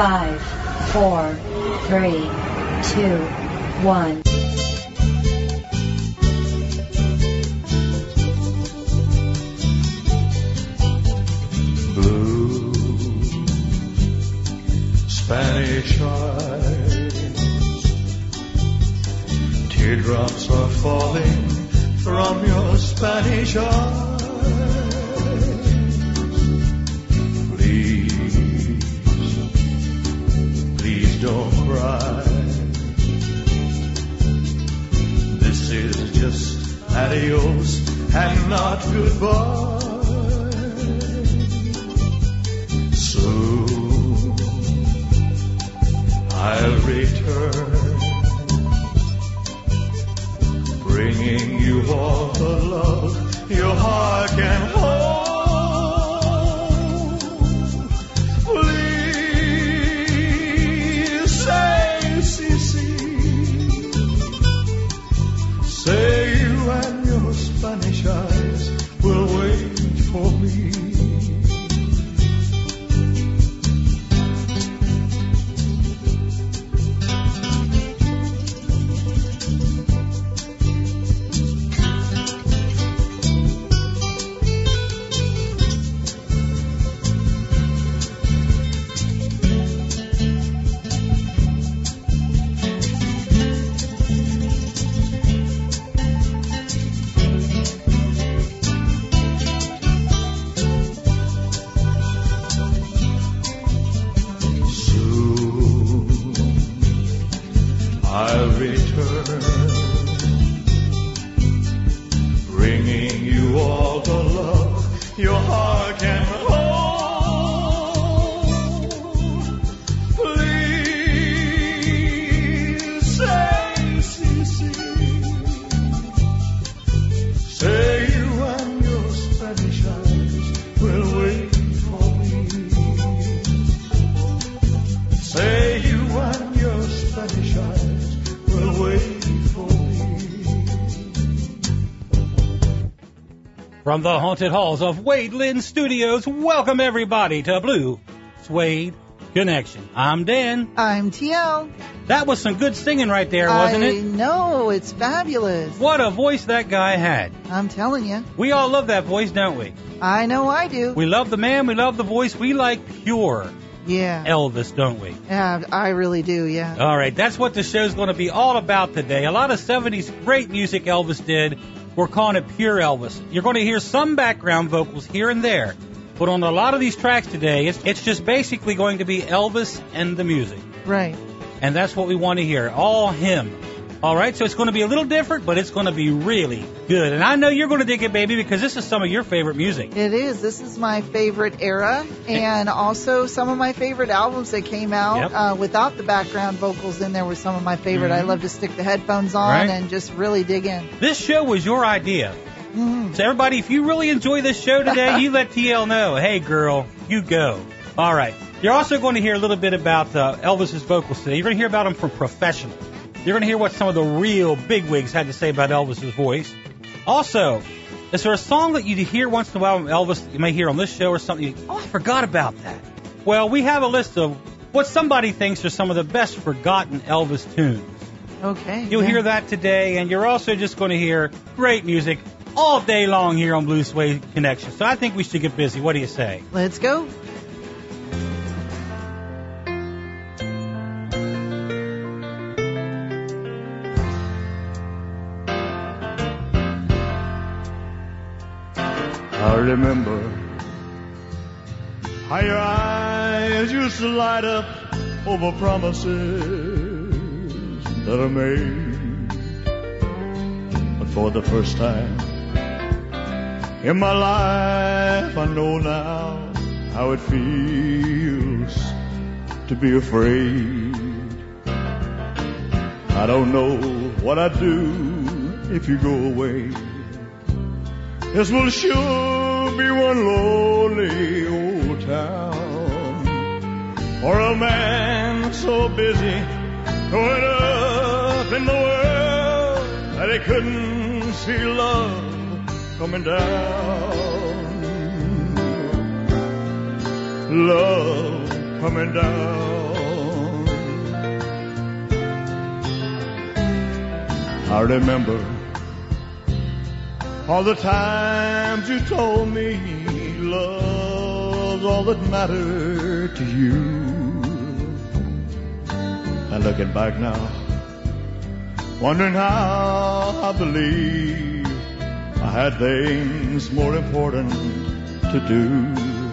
5, 4, 3, 2, 1. Blue Spanish eyes, teardrops are falling from your Spanish eyes. Please don't cry. This is just adios and not goodbye. Soon I'll return, bringing you all the love your heart can hold. Please say, say you and your Spanish eyes will wait for me. I'll return, bringing you all the love your heart can hold. Please say, say you and your Spanish eyes will wait for me. Say you and your Spanish eyes wait for me. From the haunted halls of Wade Lynn Studios, welcome everybody to Blue Suede Connection. I'm Dan. I'm TL. That was some good singing right there, wasn't it? I know, it's fabulous. What a voice that guy had. I'm telling you. We all love that voice, don't we? I know I do. We love the man, we love the voice, we like pure Elvis, don't we? Yeah, I really do, yeah. All right, that's what the show's going to be all about today. A lot of 70s great music Elvis did. We're calling it pure Elvis. You're going to hear some background vocals here and there, but on a lot of these tracks today, it's just basically going to be Elvis and the music. Right. And that's what we want to hear, all him. All right, so it's going to be a little different, but it's going to be really good. And I know you're going to dig it, baby, because this is some of your favorite music. It is. This is my favorite era, and also some of my favorite albums that came out without the background vocals in there were some of my favorite. I love to stick the headphones on and just really dig in. This show was your idea. So everybody, if you really enjoy this show today, you let TL know, hey, girl, you go. All right. You're also going to hear a little bit about Elvis's vocals today. You're going to hear about them from professionals. You're going to hear what some of the real bigwigs had to say about Elvis's voice. Also, is there a song that you hear once in a while from Elvis that you may hear on this show or something? Oh, I forgot about that. Well, we have a list of what somebody thinks are some of the best forgotten Elvis tunes. Okay. You'll hear that today, and you're also just going to hear great music all day long here on Blue Suede Connection. So I think we should get busy. What do you say? Let's go. I remember how your eyes used to light up over promises that I made. But for the first time in my life, I know now how it feels to be afraid. I don't know what I'd do if you go away. This will sure be one lonely old town, for a man so busy going up in the world that he couldn't see love coming down. Love coming down. I remember all the times you told me love's all that mattered to you. And looking back now, wondering how I believe I had things more important to do.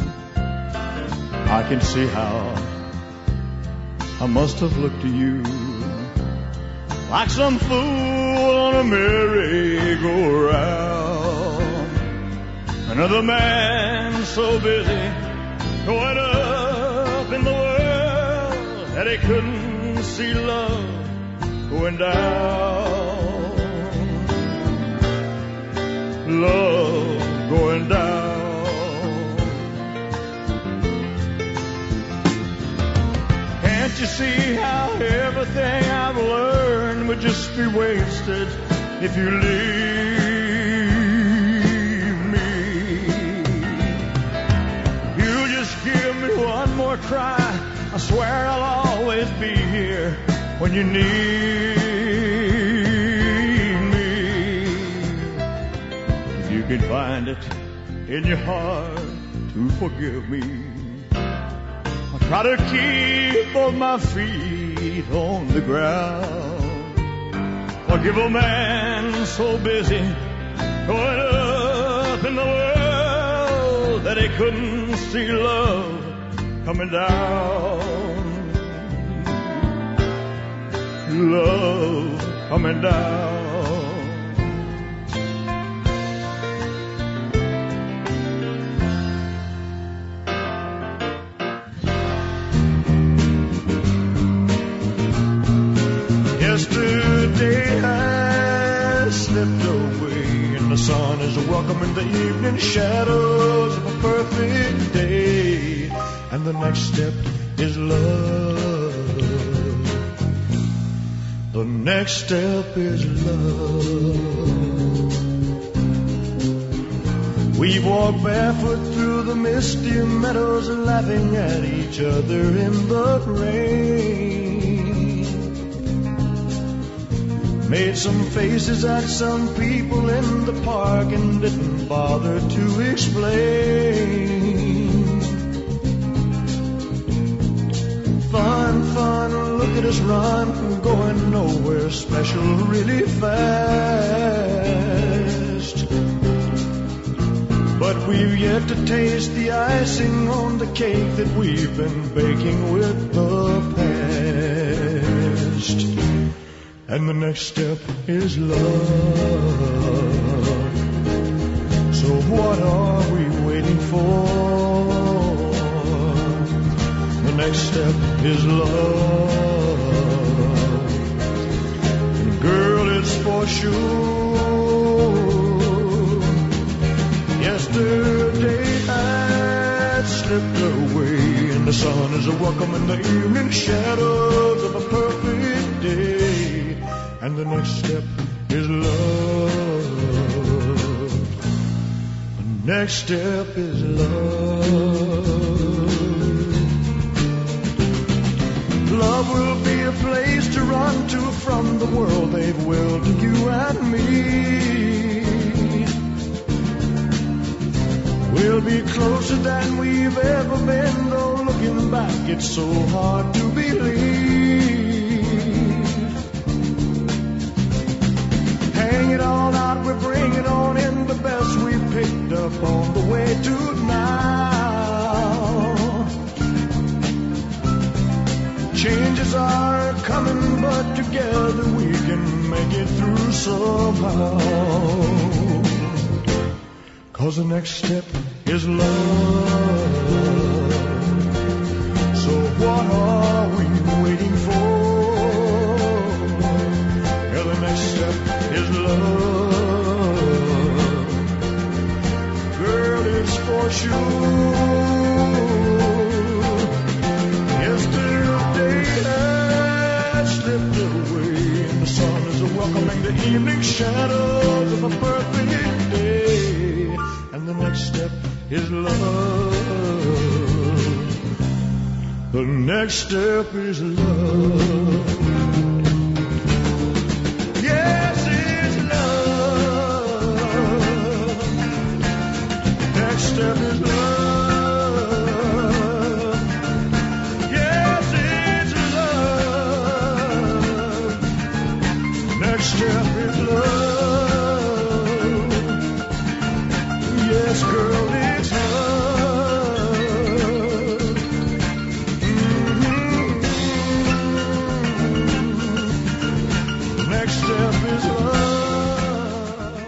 I can see how I must have looked to you like some fool on a merry-go-round. Another man so busy going up in the world that he couldn't see love going down. Love going down. Can't you see how everything I've learned would just be wasted if you leave me? You just give me one more try, I swear I'll always be here when you need me. If you can find it in your heart to forgive me, I'll try to keep both my feet on the ground. Forgive a man so busy going up in the world that he couldn't see love coming down. Love coming down. Yesterday I slipped away, and the sun is welcoming the evening shadows of a perfect day. And the next step is love. The next step is love. We walk barefoot through the misty meadows, laughing at each other in the rain. Made some faces at some people in the park and didn't bother to explain. Fun, fun, look at us run, going nowhere special really fast. But we've yet to taste the icing on the cake that we've been baking with the past. And the next step is love. So what are we waiting for? The next step is love. And girl, it's for sure. Yesterday I slipped away, and the sun is welcoming the evening shadows of a perfect day. And the next step is love. The next step is love. Love will be a place to run to from the world they've willed to you and me. We'll be closer than we've ever been, though looking back it's so hard to believe. Hang it all out, we bring it on in, the best we picked up on the way to now. Changes are coming, but together we can make it through somehow. 'Cause the next step is love. So what are we waiting for? Yeah, the next step is love. Girl, it's for sure. Yesterday I slipped away, and the sun is welcoming the evening shadows of a perfect day. And the next step is love. The next step is love. Yes,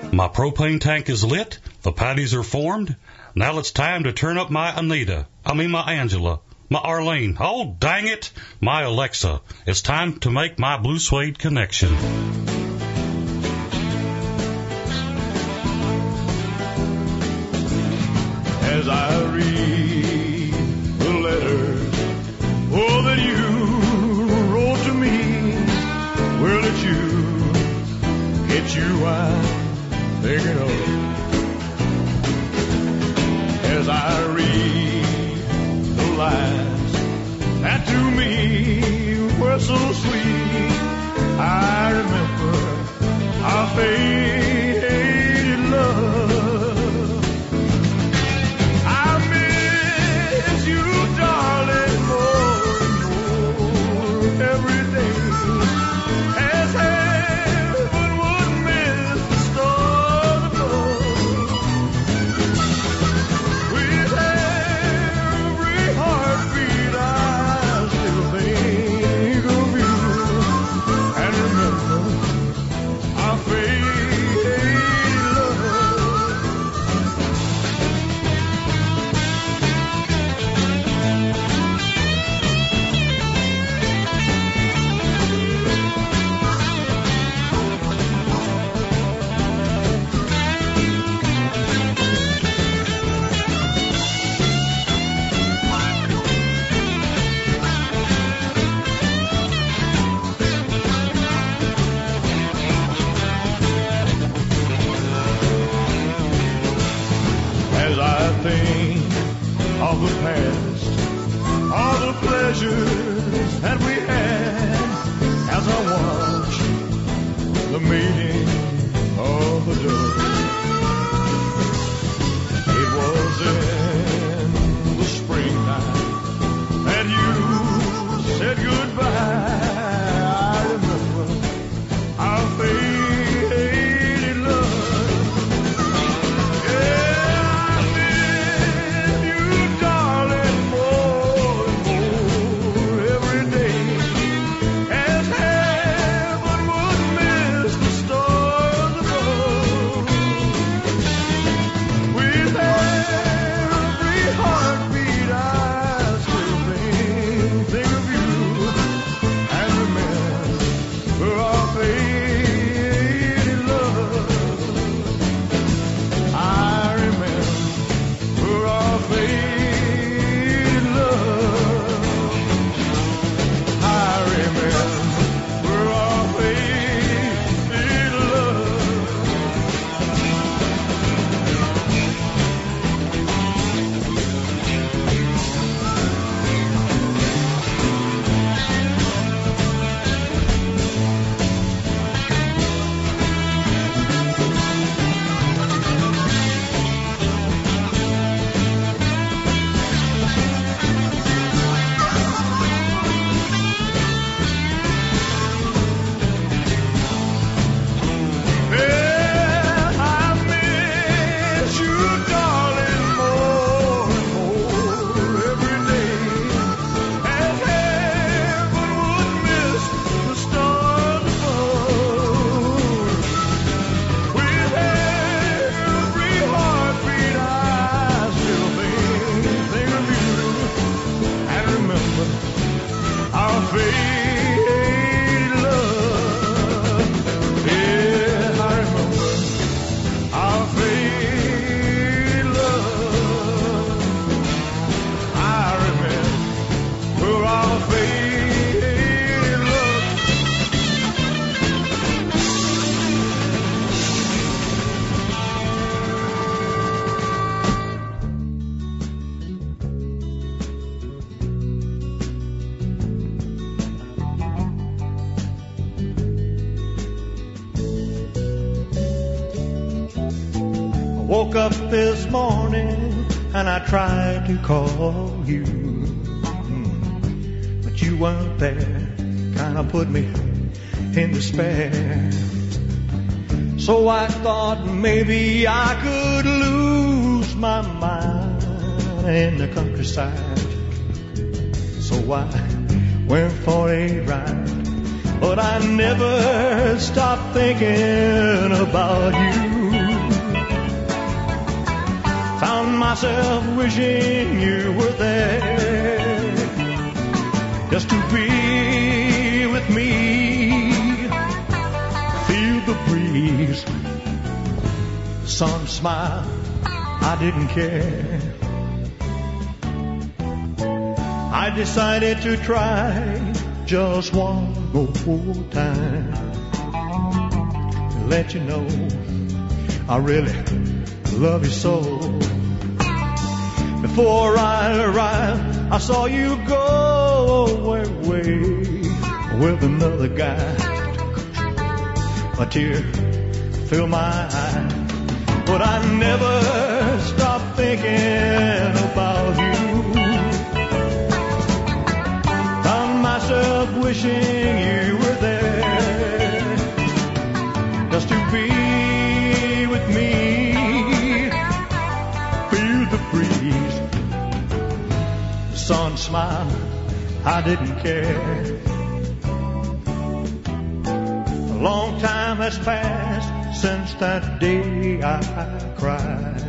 My propane tank is lit. The patties are formed. Now it's time to turn up my my Angela, my Arlene. Oh, dang it, my Alexa. It's time to make my Blue Suede connection. As I read the letters, oh, that you wrote to me, well, it's you I'm thinking of. As I read the lines that to me were so sweet, I remember our faded love. I miss you, darling, more and more every day, as heaven would miss the stars above. With every heartbeat I still think of you, and remember our faded love. As I think of the past, all the pleasures that we had, as I watch the mating of the dove, it was in the springtime that you said goodbye. I remember our faded love. Woke up this morning and I tried to call you, but you weren't there. Kinda put me in despair. So I thought maybe I could lose my mind in the countryside. So I went for a ride, but I never stopped thinking about you. myself wishing you were there, just to be with me, feel the breeze, the sun smile, I didn't care. I decided to try just one more time to let you know I really love you so. Before I arrived, I saw you go away with another guy. A tear filled my eye, but I never stopped thinking about you. Found myself wishing you were there, just to be with me, feel the breeze, the sun smile, I didn't care. A long time has passed since that day I cried.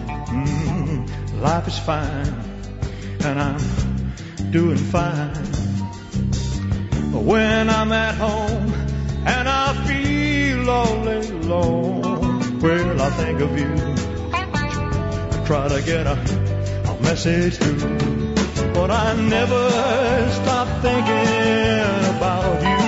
Life is fine, and I'm doing fine. But when I'm at home and I feel all alone, well, I think of you, try to get a message through. But I never stop thinking about you.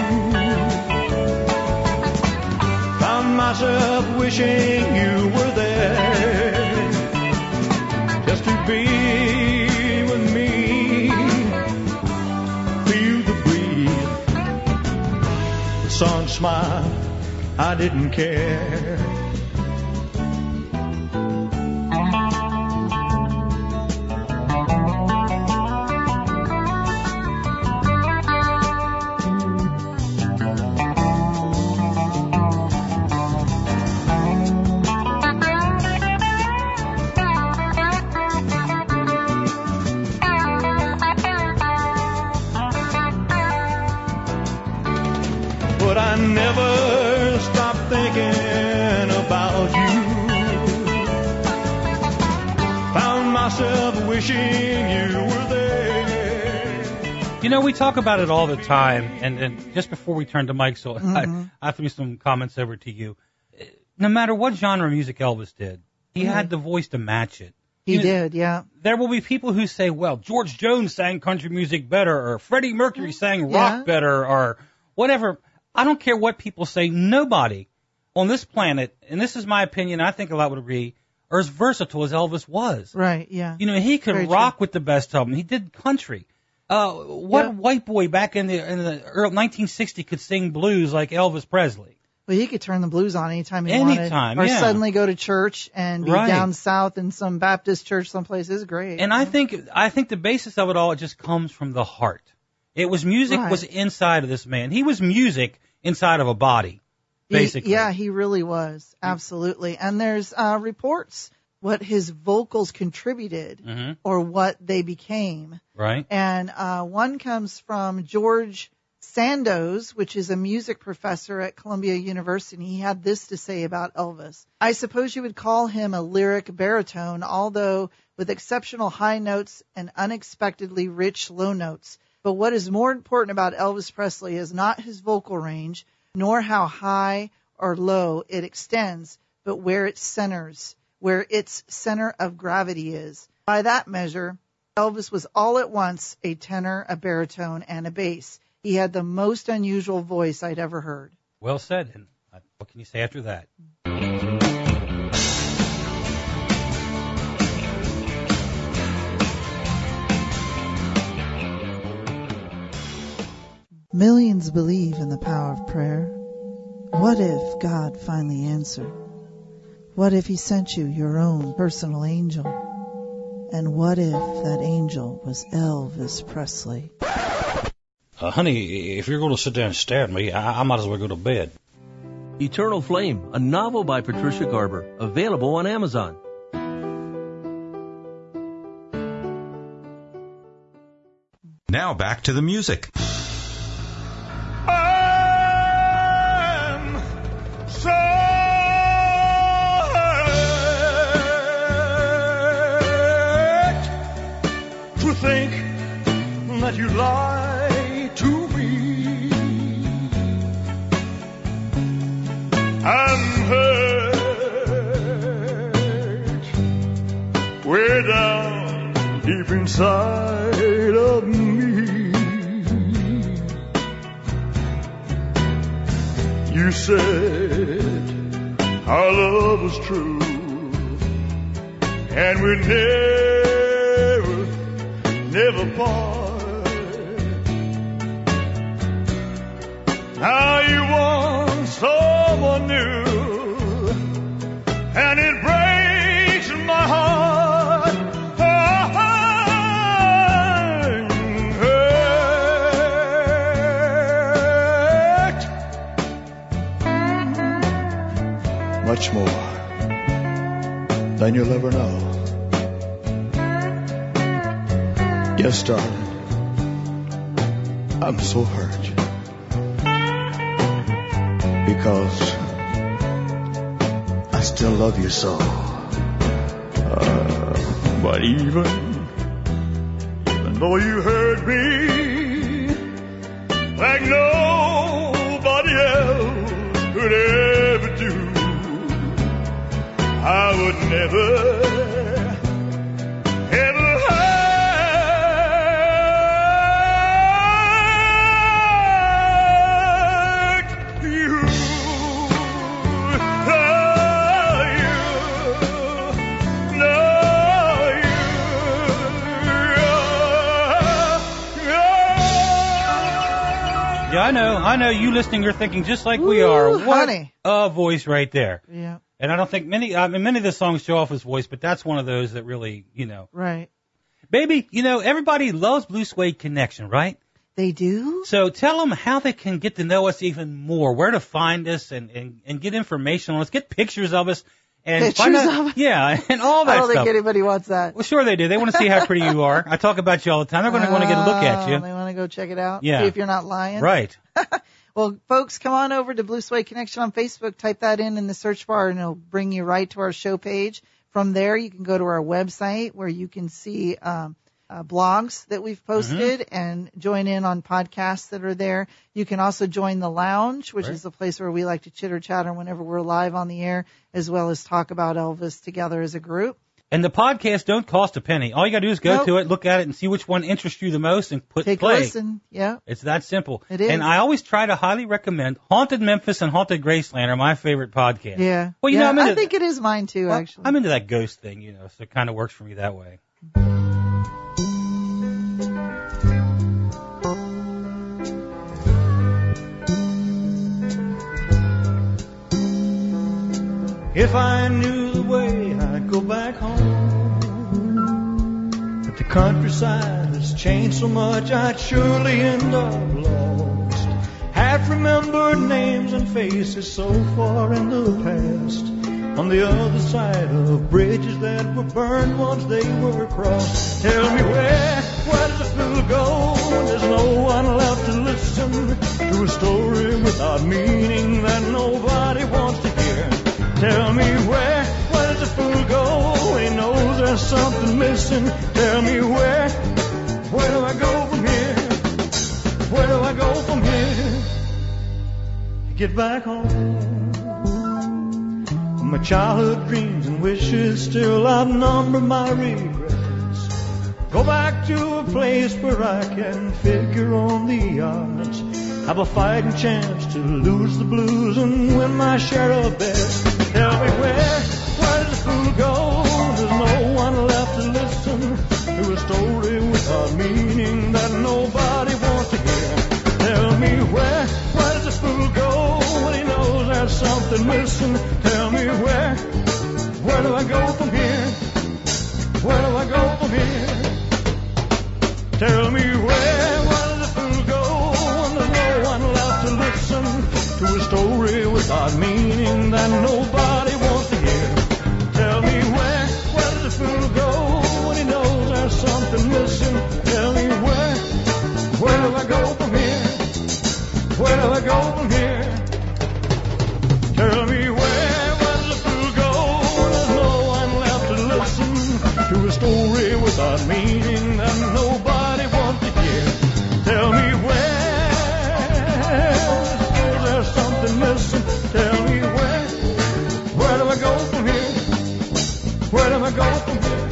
Found myself wishing you were there, just to be with me, feel the breeze, the sun smile, I didn't care. But I never stop thinking about you. Found myself wishing you were there. You know, we talk about it all the time, and just before we turn to Mike, so I threw some comments over to you. No matter what genre of music Elvis did, he had the voice to match it. He did, yeah. There will be people who say, well, George Jones sang country music better, or Freddie Mercury sang rock better, or whatever. I don't care what people say. Nobody on this planet, and this is my opinion, I think a lot would agree, are as versatile as Elvis was. Right, yeah. You know, he could Very rock true. with the best of them. He did country. What white boy back in the early 1960 could sing blues like Elvis Presley? Well, he could turn the blues on anytime he wanted. Or suddenly go to church and be down south in some Baptist church someplace. Is great. And I think the basis of it all, it just comes from the heart. It was music was inside of this man. He was music inside of a body, basically. He really was. Absolutely. And there's reports what his vocals contributed or what they became. Right. And one comes from George Sandoz, which is a music professor at Columbia University. He had this to say about Elvis. I suppose you would call him a lyric baritone, although with exceptional high notes and unexpectedly rich low notes. But what is more important about Elvis Presley is not his vocal range, nor how high or low it extends, but where it centers, where its center of gravity is. By that measure, Elvis was all at once a tenor, a baritone, and a bass. He had the most unusual voice I'd ever heard. Well said. And what can you say after that? Millions believe in the power of prayer. What if God finally answered? What if he sent you your own personal angel? And what if that angel was Elvis Presley? Honey, if you're going to sit there and stare at me, I might as well go to bed. Eternal Flame, a novel by Patricia Garber, available on Amazon. Now back to the music. I'm so hurt. that you lied to me. I'm hurt way down deep inside of me. You said our love was true, and we'd never part. Now you want someone new, and it breaks my heart. I'm hurt. Much more than you'll ever know. Yes, darling, I'm so hurt because I still love you so. But even though you hurt me like nobody else could ever do, I would never, ever hurt you. Yeah, I know you listening are thinking just like we are. What honey. a voice right there. Yeah. And I don't think many of the songs show off his voice, but that's one of those that really, Right. Baby, everybody loves Blue Suede Connection, right? They do? So tell them how they can get to know us even more, where to find us and get information on us, get pictures of us. And Pictures find out, of us? Yeah, and all that I don't stuff. think anybody wants that. Well, sure they do. They want to see how pretty you are. I talk about you all the time. They're going to want to get a look at you. They want to go check it out? Yeah. See if you're not lying? Right. Well, folks, come on over to Blue Suede Connection on Facebook. Type that in the search bar, and it'll bring you right to our show page. From there, you can go to our website where you can see blogs that we've posted and join in on podcasts that are there. You can also join the lounge, which is the place where we like to chitter-chatter whenever we're live on the air, as well as talk about Elvis together as a group. And the podcasts don't cost a penny. All you got to do is go Nope. to it, look at it, and see which one interests you the most and Take play. a listen. Yeah. It's that simple. It is. And I always try to highly recommend Haunted Memphis and Haunted Graceland are my favorite podcasts. Yeah. Well, yeah, I'm into, I think it is mine too, well, actually. I'm into that ghost thing, so it kind of works for me that way. If I knew the way, I'd go back home. But the countryside has changed so much, I'd surely end up lost. Half remembered names and faces so far in the past. On the other side of bridges that were burned once they were crossed. Tell me where does the fool go? There's no one left to listen to a story without meaning that nobody wants to hear. Tell me where does the fool go? He knows there's something missing. Tell me where do I go from here? Where do I go from here? Get back home. My childhood dreams and wishes still outnumber my regrets. Go back to a place where I can figure on the odds. Have a fighting chance to lose the blues and win my share of bets. Tell me where does the fool go? There's no one left to listen to a story without meaning that nobody wants to hear. Tell me where does the fool go when he knows there's something missing? Tell me where do I go from here? Where do I go from here? Tell me where does the fool go when there's no one left to listen to a story without meaning that nobody wants to hear? Tell me where does the fool go when he knows there's something missing? Tell me where do I go from here? Where do I go from here? Tell me where does the fool go when there's no one left to listen to a story without meaning that nobody wants to hear? Where am I going from here?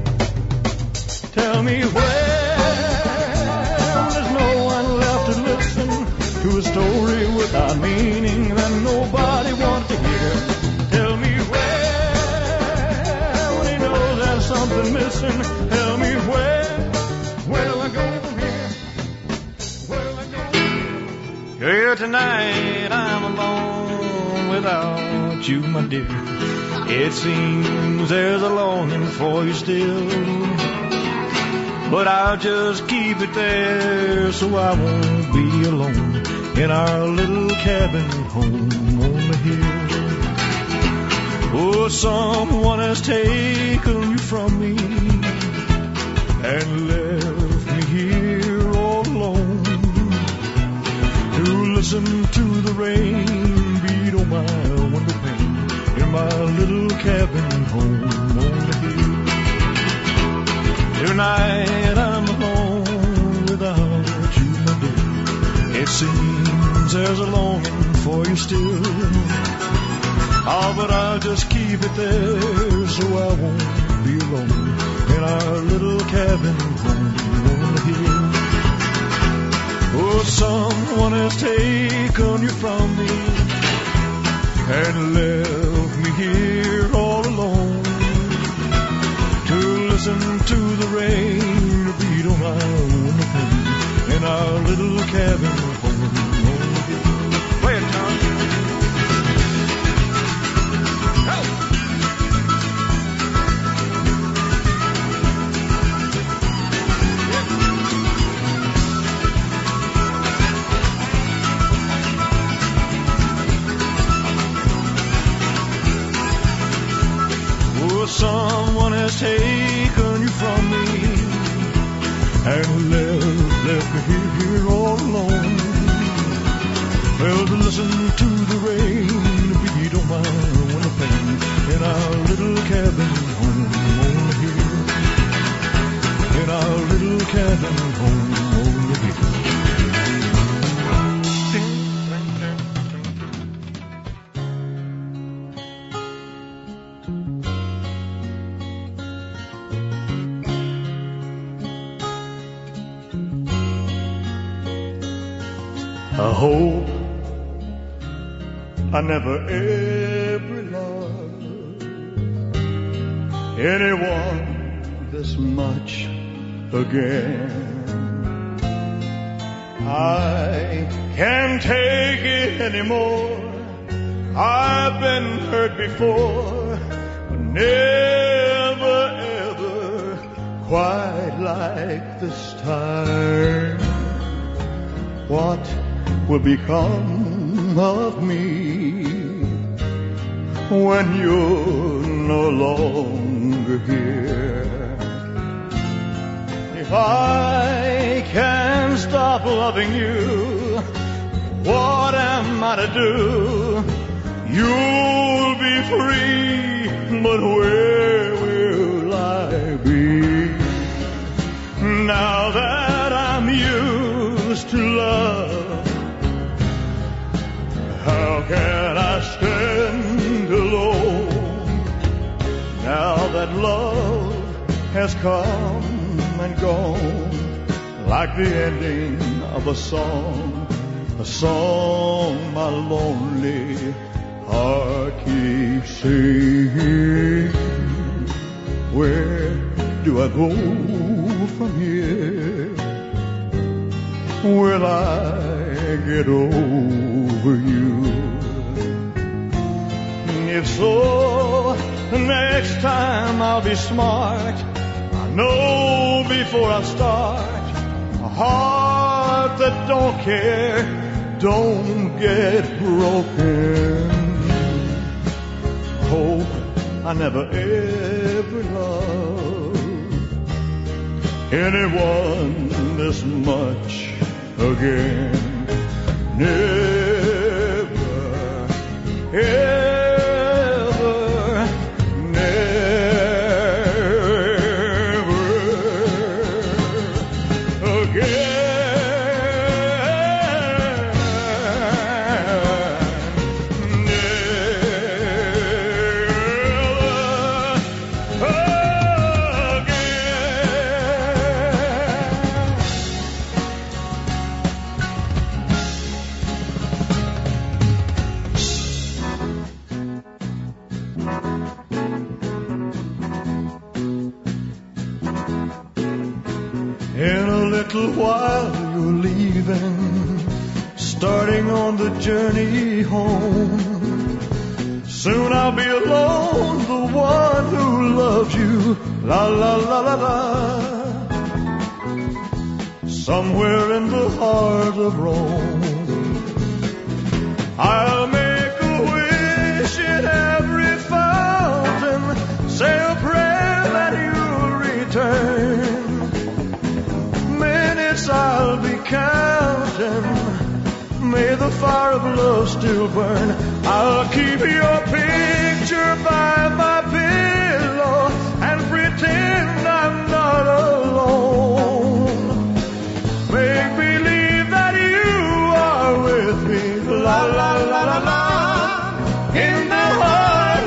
Tell me where. There's no one left to listen to a story without meaning that nobody wants to hear. Tell me where. When he knows there's something missing. Tell me where. Where do I go from here? Where do I go from here? Here tonight I'm alone without you, my dear. It seems there's a longing for you still, but I'll just keep it there so I won't be alone in our little cabin home on the hill. Oh, someone has taken you from me and left me here all alone to listen to the rain beat on my window pane in my little cabin home on the hill. Tonight I'm alone without you, my dear. It seems there's a longing for you still. Oh, but I'll just keep it there so I won't be alone in our little cabin home on the hill. Oh, someone has taken you from me and left me here all alone to listen to the rain beat on my window pane in our little cabin home on the hill. Play it, Tom. Someone has taken you from me and left me here all alone. Well, to listen to the rain beat on my window pane in our little cabin home on the hill. In our little cabin home on the hill. I hope I never ever loved anyone this much again. I can't take it anymore. I've been hurt before, but never ever quite like this time. What will become of me when you're no longer here? If I can't stop loving you, what am I to do? You'll be free, but where will I be? Now that I'm used to love, how can I stand alone? Now that love has come and gone, like the ending of a song my lonely heart keeps singing. Where do I go from here? Will I get over you? If so, next time I'll be smart. I know before I start. A heart that don't care don't get broken. Hope I never ever loved anyone this much again. Never, ever, never again. Never, little while you're leaving, starting on the journey home. Soon I'll be alone, the one who loves you, la la la la la. Somewhere in the heart of Rome, I'll make a wish in every fountain, say a prayer that you'll return. Minutes I'll be counting, may the fire of love still burn. I'll keep your picture by my pillow and pretend I'm not alone. Make believe that you are with me, la la la la la, in the heart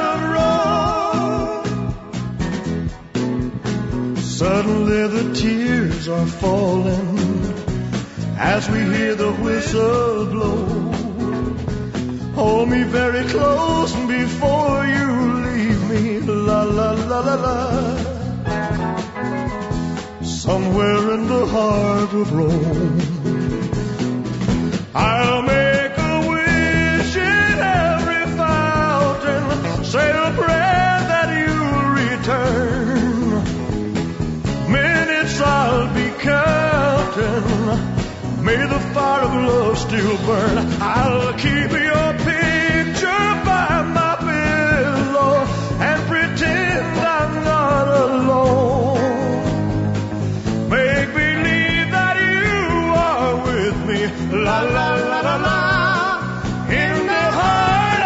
of Rome. Suddenly the tears are falling as we hear the whistle blow. Hold me very close before you leave me, la la la la la. Somewhere in the heart of Rome, I'll make a wish in every fountain, say a prayer that you'll return. Minutes I'll be counting, may the fire of love still burn. I'll keep your picture by my pillow and pretend I'm not alone. Make believe that you are with me, la la la la la, in the heart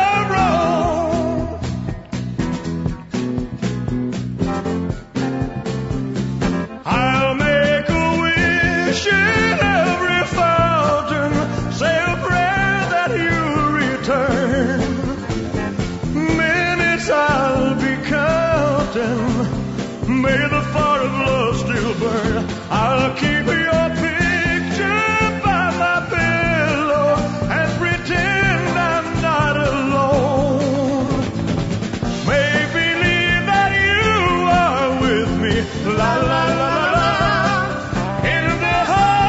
of Rome. I'll make a wish in every fountain, say a prayer that you'll return. Minutes I'll be counting, may the fire of love still burn. I'll keep your picture by my pillow and pretend I'm not alone. Make believe that you are with me, la la la la la, in the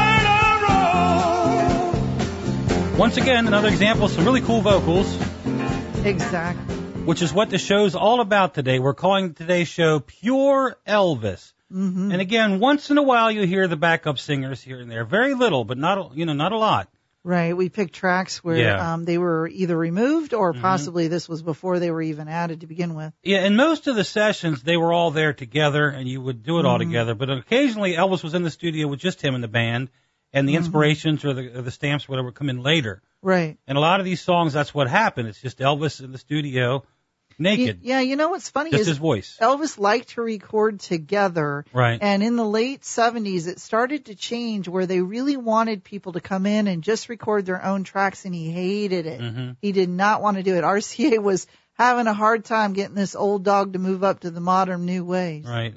heart of Rome. Once again, another example of some really cool vocals, Exactly. which is what the show's all about today. We're calling today's show Pure Elvis. Mm-hmm. And again, once in a while you hear the backup singers here and there. Very little, but not a lot. Right. We picked tracks where they were either removed or possibly this was before they were even added to begin with. Yeah, in most of the sessions, they were all there together, and you would do it all together. But occasionally, Elvis was in the studio with just him and the band, and the inspirations or the stamps, whatever, come in later. Right. And a lot of these songs, that's what happened. It's just Elvis in the studio, naked. Yeah, you know what's funny Just is his voice. Elvis liked to record together. Right. And in the late 70s, it started to change where they really wanted people to come in and just record their own tracks, and he hated it. He did not want to do it. RCA was having a hard time getting this old dog to move up to the modern new ways. Right.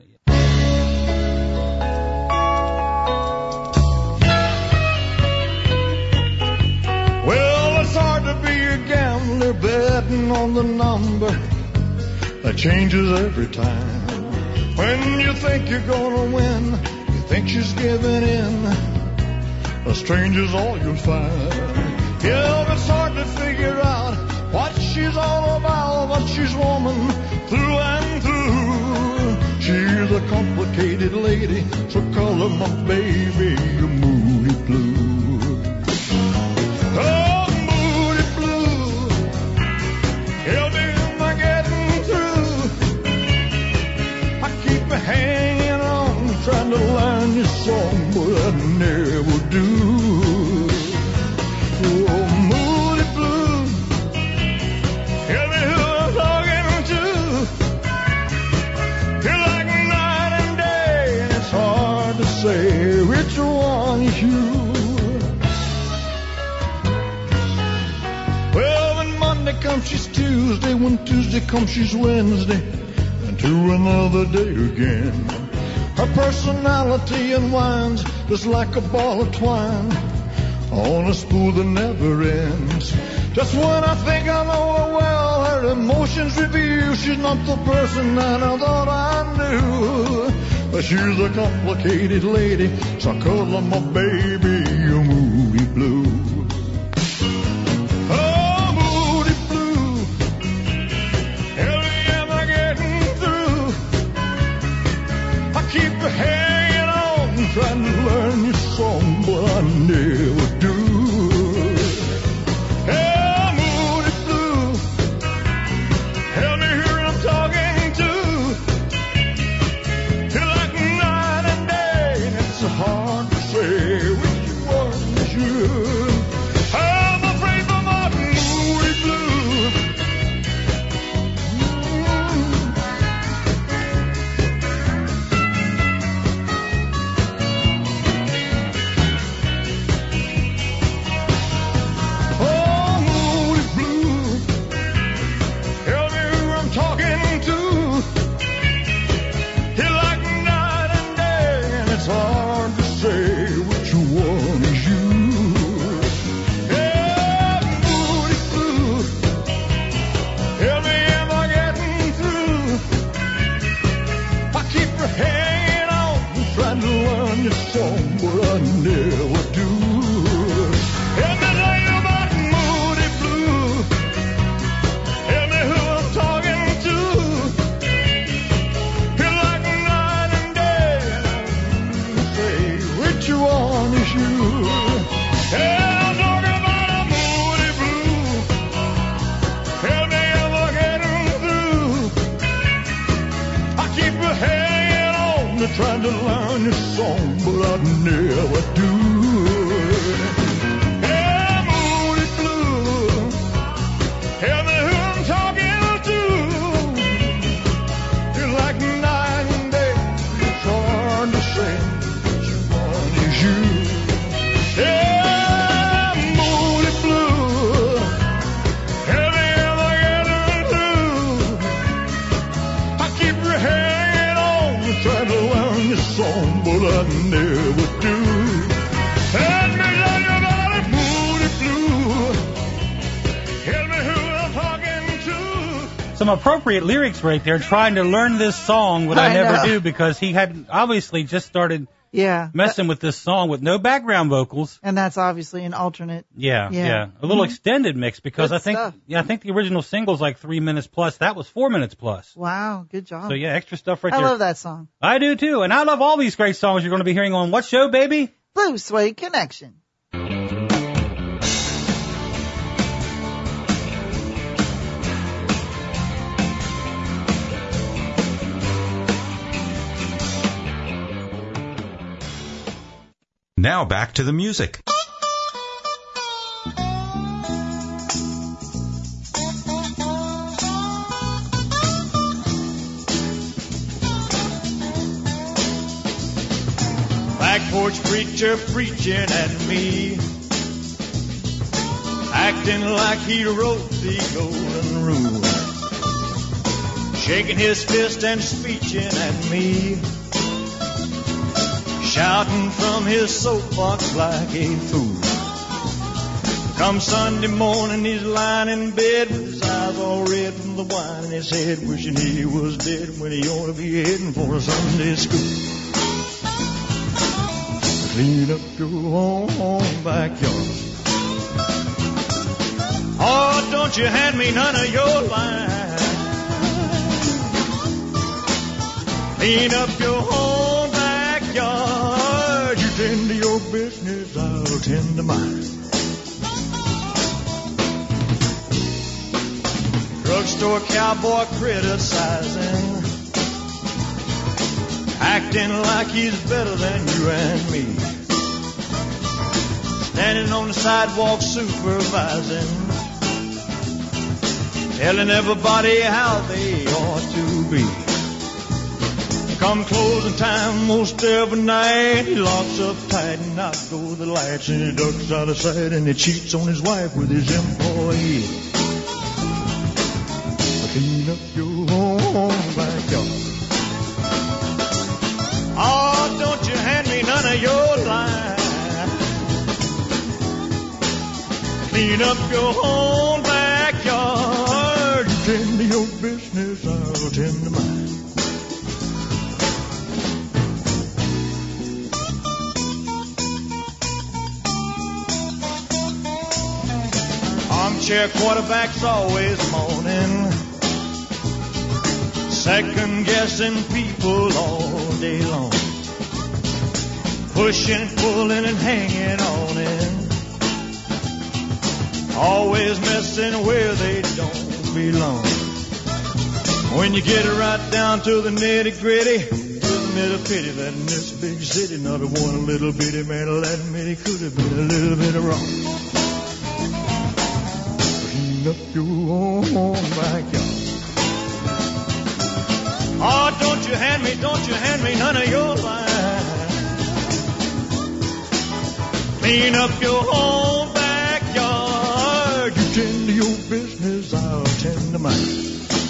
Well, it's hard to be a gambler betting on the number that changes every time. When you think you're gonna win, you think she's giving in. A stranger's all you'll find. Yeah, it's hard to figure out what she's all about, but she's woman through and through. She's a complicated lady, so call her my baby, a moody blue. Oh, moody blue, help me am I getting through? I keep hanging on, trying to learn this song, but I never do. Oh, moody blue, help me who I'm talking to. Feel like night and day, and it's hard to say which one is you. Well, when Monday comes, she's Tuesday. When Tuesday comes, she's Wednesday. And to another day again. Her personality unwinds just like a ball of twine on a spool that never ends. Just when I think I know her well, her emotions reveal she's not the person that I thought I knew. Well, she's a complicated lady, so I call her my baby, a Moody Blue. Oh, Moody Blue, hell, am I getting through? I keep hanging on, trying to learn your song, but I never do. Hey, Moody Blue, help me hear what I'm talking to. Feel like night and day, and it's so hard to say which one is you. I'm afraid for my Moody Blue. Oh, Moody Blue, help me who I'm talking to. Feel like night and day, and it's hard to say which one is you. Yeah, Moody Blue, help me, am I getting through? I keep hanging on, trying to learn your song, but I never do. Help me tell you about Moody Blue. Help me who I'm talking to. Feel like night and day, and I say which one is you. Yeah, I'm talking about a Moody Blue. Help me, am I getting through? I keep hanging on, trying to learn your song, but I never do. Yeah, Moody Blue, help me who I'm talking to. Feel like night and day, it's hard to say which one is you. Yeah, Moody Blue, help me, am I getting through? I keep hanging on, trying to learn your song, but I never do. Let me tell you about it, Moody Blue. Help me who I'm talking to. Some appropriate lyrics right there, trying to learn this song, what I I never know. do, because he had obviously just started Yeah. messing with this song with no background vocals. And that's obviously an alternate. Yeah, Yeah. yeah. A little extended mix, because Good I think stuff. I think the original single's like 3 minutes plus. That was 4 minutes plus. Wow, good job. So yeah, extra stuff right I there. love that song. I do too, and I love all these great songs you're going to be hearing on what show, baby? Blue Suede Connection. Now back to the music. Back porch preacher preaching at me, acting like he wrote the golden rule, shaking his fist and speeching at me, shouting from his soapbox like a fool. Come Sunday morning, he's lying in bed with his eyes all red from the wine in his head, wishing he was dead when he ought to be heading for a Sunday school. Clean up your own backyard. Oh, don't you hand me none of your line. Clean up your own backyard. You tend to your business, I'll tend to mine. Drugstore cowboy criticizing, acting like he's better than you and me, standing on the sidewalk supervising, telling everybody how they ought to be. Come closing time most every night, he locks up tight and out go the lights, and he ducks out of sight and he cheats on his wife with his employee. Clean up your own backyard. Oh, don't you hand me none of your line. Clean up your own backyard. You tend to your business, I'll tend to mine. Armchair quarterback's always moaning, second guessing people all day long, pushing, pulling, and hanging on in, always messing where they don't belong. When you get it right down to the nitty gritty, isn't it a pity that in this big city not one little bitty man will admit he could have been a little bit wrong. Clean up your own backyard. Oh, don't you hand me none of your lies. Clean up your own backyard. You tend to your business, I'll tend to mine.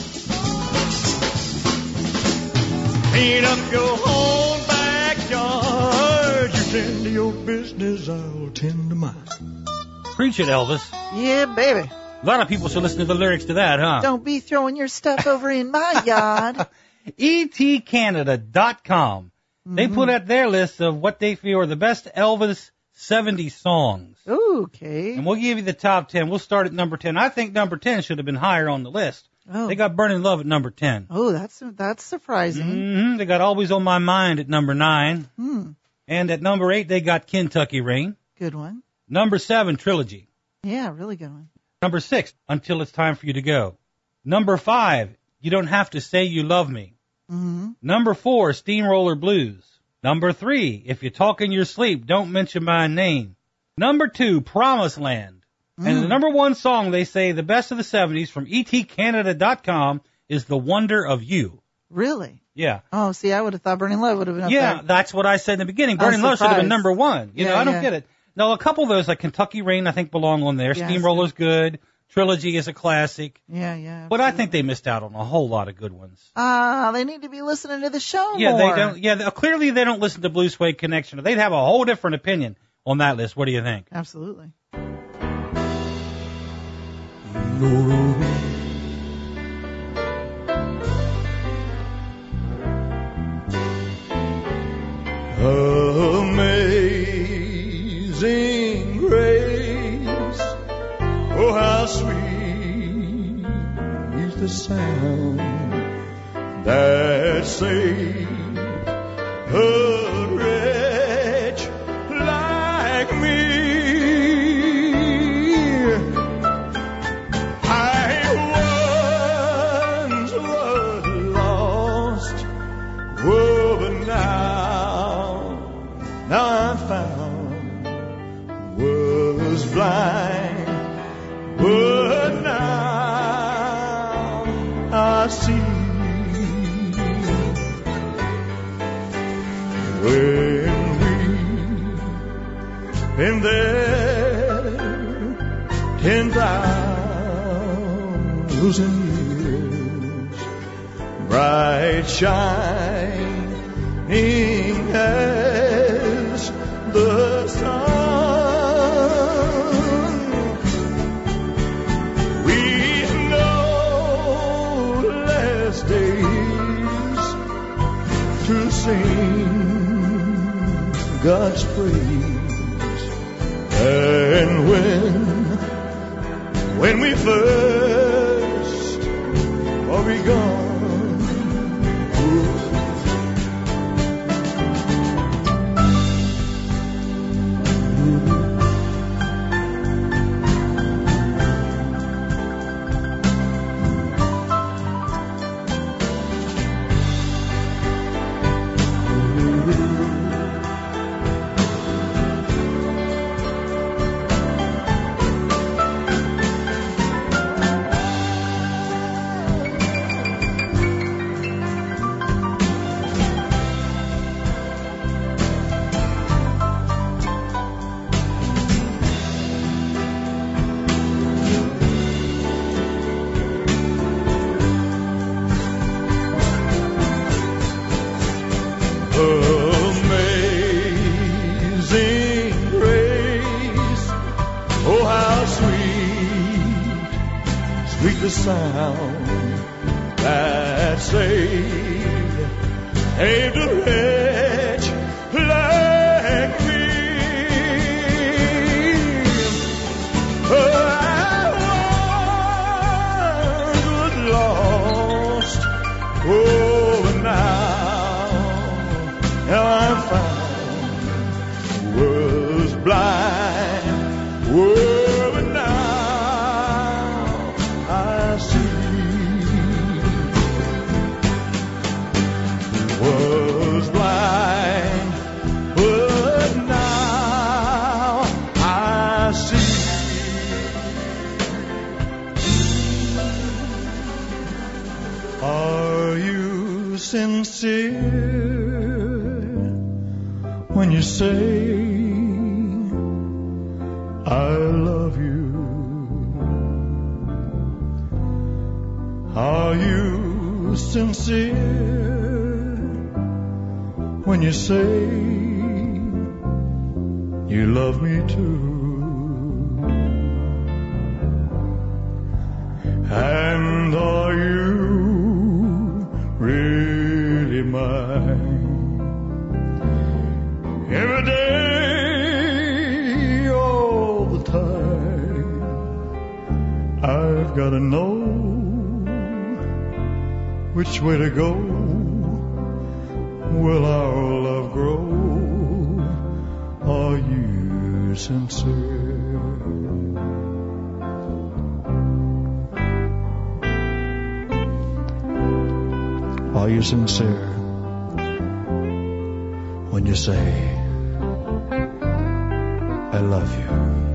Clean up your own backyard. You tend to your business, I'll tend to mine. Preach it, Elvis. Yeah, baby. A lot of people should listen to the lyrics to that, huh? Don't be throwing your stuff over in my yard. ETCanada.com. They put out their list of what they feel are the best Elvis 70s songs. Okay. And we'll give you the top 10. We'll start at number 10. I think number 10 should have been higher on the list. Oh. They got Burning Love at number 10. Oh, that's surprising. Mm-hmm. They got Always on My Mind at number 9. And at number 8, they got Kentucky Rain. Good one. Number 7, Trilogy. Yeah, really good one. Number 6, Until It's Time for You to Go. Number 5, You Don't Have to Say You Love Me. Number 4, Steamroller Blues. Number 3, If You Talk in Your Sleep, Don't Mention My Name. Number 2, Promised Land. And the number 1 song they say the best of the 70s from ETCanada.com is The Wonder of You. Really? Yeah. Oh, see, I would have thought Burning Love would have been up there. Yeah, that's what I said in the beginning. Burning Love should have been number 1. You know, I don't get it. Now, a couple of those, like Kentucky Rain, I think belong on there. Yeah, Steamroller's good. Trilogy is a classic. Yeah, yeah. But I think they missed out on a whole lot of good ones. They need to be listening to the show Yeah, more. they don't. Yeah, clearly they don't listen to Blue Suede Connection. They'd have a whole different opinion on that list. What do you think? Absolutely. Amazing grace, oh how sweet is the sound that saved a wretch like me. I once was lost, oh, but now I'm found, was blind, but now I see. When we've been there 10,000 years, bright shining as the sun, we know less days to sing God's praise. And when we first are begun, the sound that saved a wretch like me. Oh, I sincere when you say I love you? Are you sincere when you say you love me too? And are you really mine? Every day, all the time, I've got to know which way to go. Will our love grow? Are you sincere? Are you sincere when you say I love you?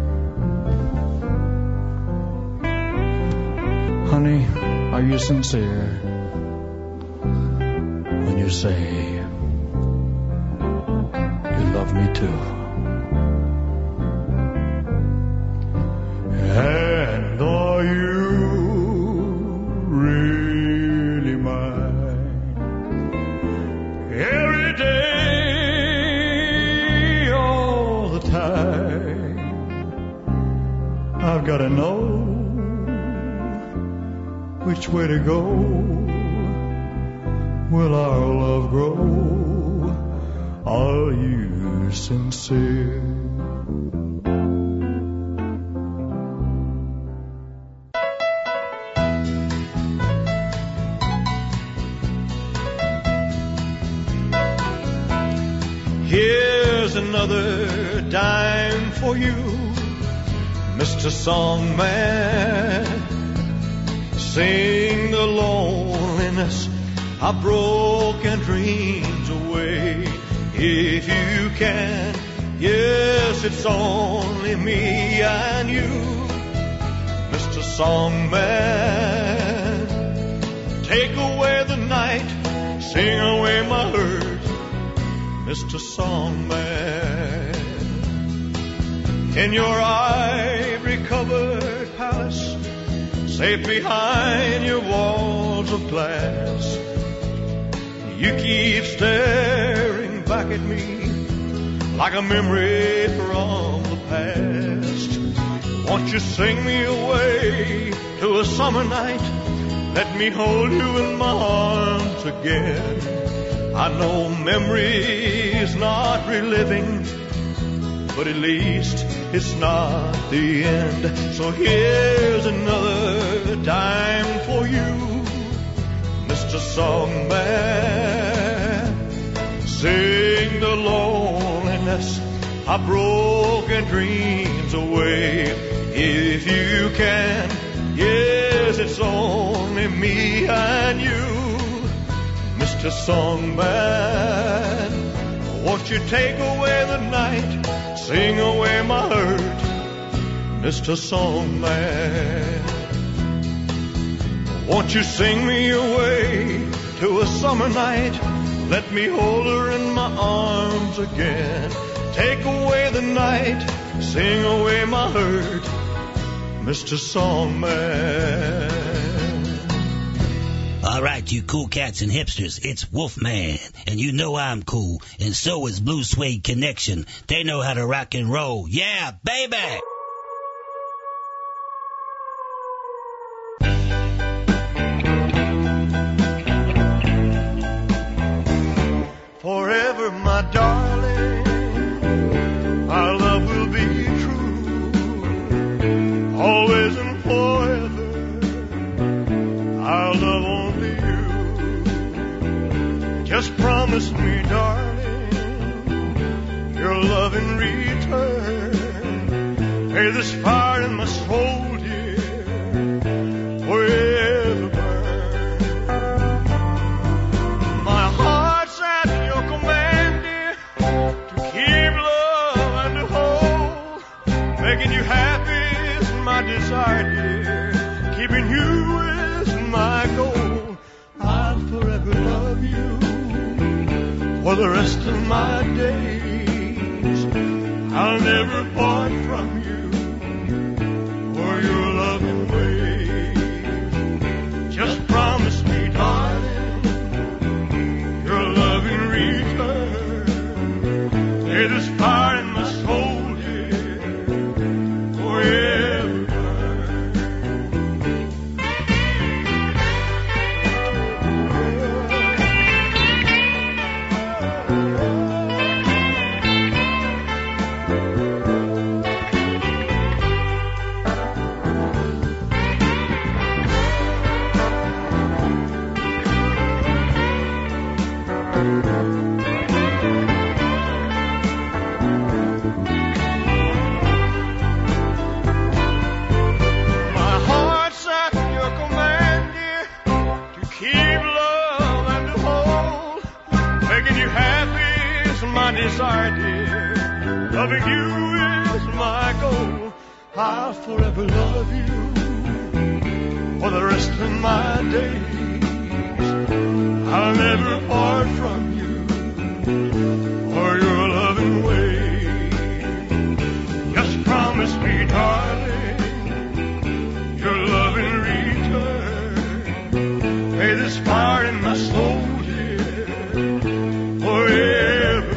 Honey, are you sincere when you say you love me too? And are you really mine? Every day, all the time, I've got to know which way to go. Will our love grow? Are you sincere? Here's another dime for you, Mr. Songman. Sing the loneliness of broken dreams away if you can. Yes, it's only me and you, Mr. Songman. Take away the night, sing away my hurt, Mr. Songman. In your ivory-covered palace, safe behind your walls of glass, you keep staring back at me like a memory from the past. Won't you sing me away to a summer night? Let me hold you in my arms again. I know memory's not reliving, but at least it's not the end. So here's another dime for you, Mr. Songman. Sing the loneliness of broken dreams away if you can. Yes, it's only me and you, Mr. Songman. Won't you take away the night, sing away my hurt, Mr. Songman. Won't you sing me away to a summer night? Let me hold her in my arms again. Take away the night, sing away my hurt, Mr. Songman. All right, you cool cats and hipsters, it's Wolfman, and you know I'm cool, and so is Blue Suede Connection. They know how to rock and roll. Yeah, baby! Forever, my darling, our love will be true. Always and forever, I'll love only you. Just promise me, darling, your love in return. May this fire in my soul, dear, forever burn. My heart's at your command, dear, to keep love and to hold. Making you happy is my desire, dear. Keeping you is my goal. I'll forever love you. for the rest of my days. I'll never part from you or your loving ways. Just promise me, darling, your loving return. May this fire in my soul, dear, forever burn. Desire, dear, loving you is my goal. I'll forever love you for the rest of my days. I'll never part from you or your loving ways. Just promise me, darling, your loving return. May this fire in my soul, dear, forever.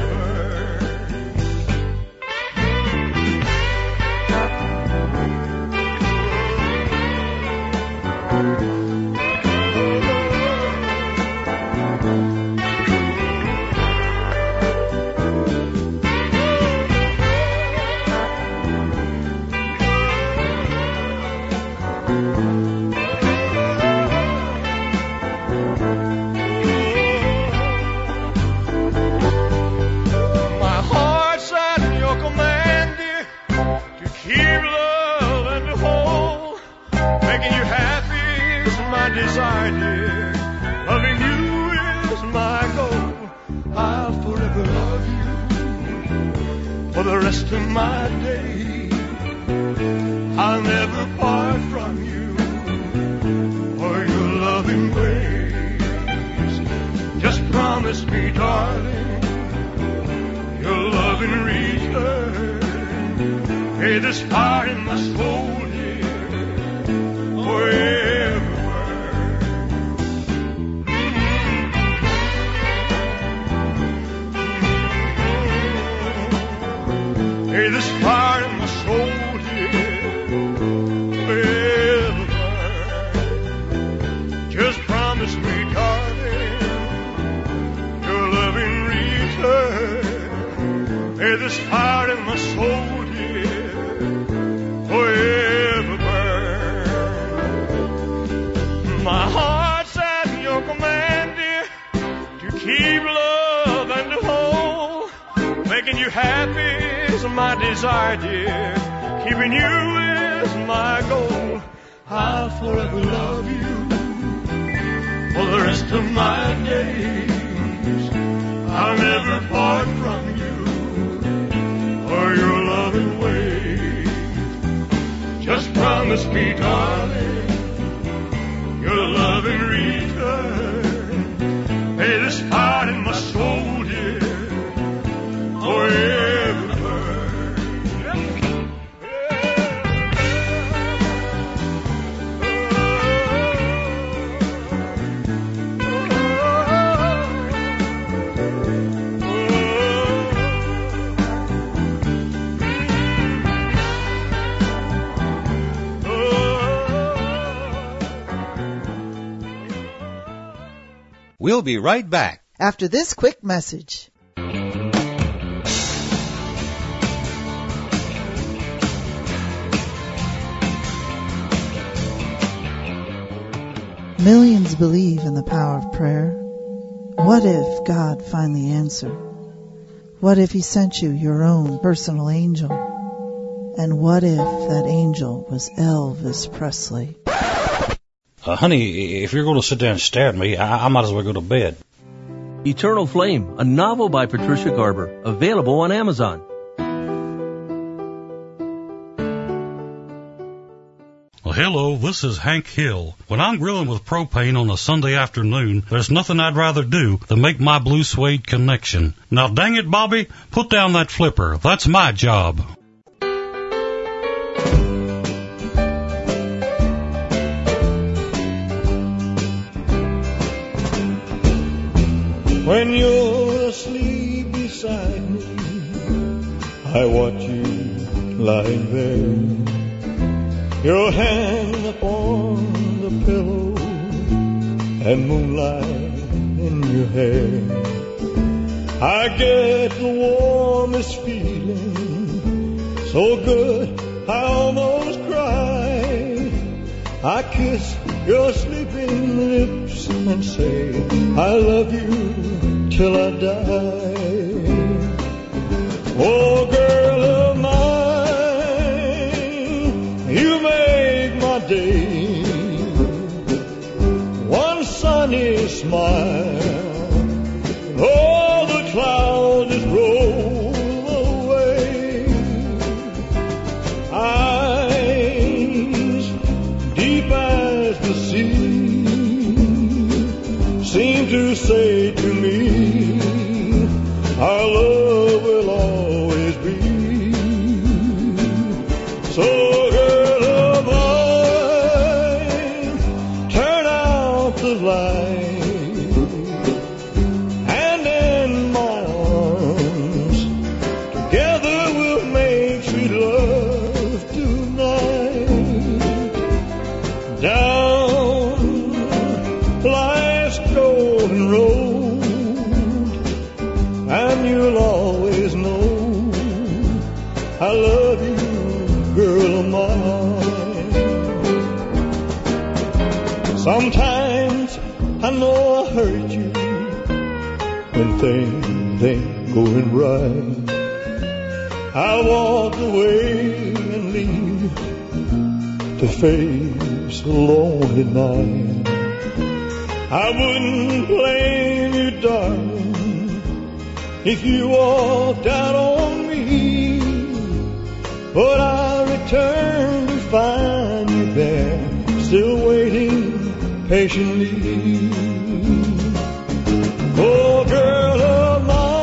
Desire, dear, loving you is my goal. I'll forever love you for the rest of my days. I'll never part from you or your loving ways. Just promise me, darling, your loving return. May this fire in my soul, dear, forever. May this fire in my soul, dear, forever burn. Just promise me, darling, your loving return. May this fire in my soul, dear, forever burn. My heart's at your command, dear, to keep love and to hold, making you happy. My desire, dear, keeping you is my goal. I'll forever love you for the rest of my days. I'll never part from you or your loving ways. Just promise me, darling, your loving return. May this fire in my soul, dear, forever. We'll be right back after this quick message. Millions believe in the power of prayer. What if God finally answered? What if He sent you your own personal angel? And what if that angel was Elvis Presley? Honey, if you're going to sit there and stare at me, I might as well go to bed. Eternal Flame, a novel by Patricia Garber, available on Amazon. Well, hello, this is Hank Hill. When I'm grilling with propane on a Sunday afternoon, there's nothing I'd rather do than make my blue suede connection. Now, dang it, Bobby, put down that flipper. That's my job. When you're asleep beside me, I watch you lying there, your hand upon the pillow and moonlight in your hair. I get the warmest feeling, so good I almost cry. I kiss your sleeping lips and say I love you till I die. Oh, girl of mine, you make my day. One sunny smile, all the clouds just roll away. Eyes deep as the sea seem to say to me, our love will always be. So girl of mine, turn out the light, and in my arms, together we'll make sweet love tonight. Down life's golden road, and you'll always know I love you, girl of mine. Sometimes I know I hurt you when things ain't going right. I walk away and leave to face a lonely night. I wouldn't blame you, darling, if you walked out on me, but I return to find you there, still waiting patiently. Oh, girl of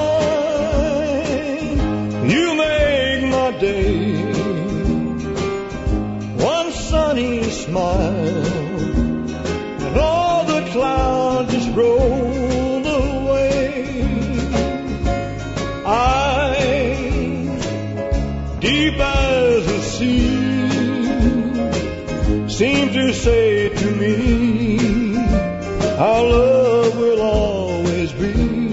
mine, you make my day. One sunny smile, and all the clouds just roll away. Eyes deep as the sea seem to say to me, our love will always be.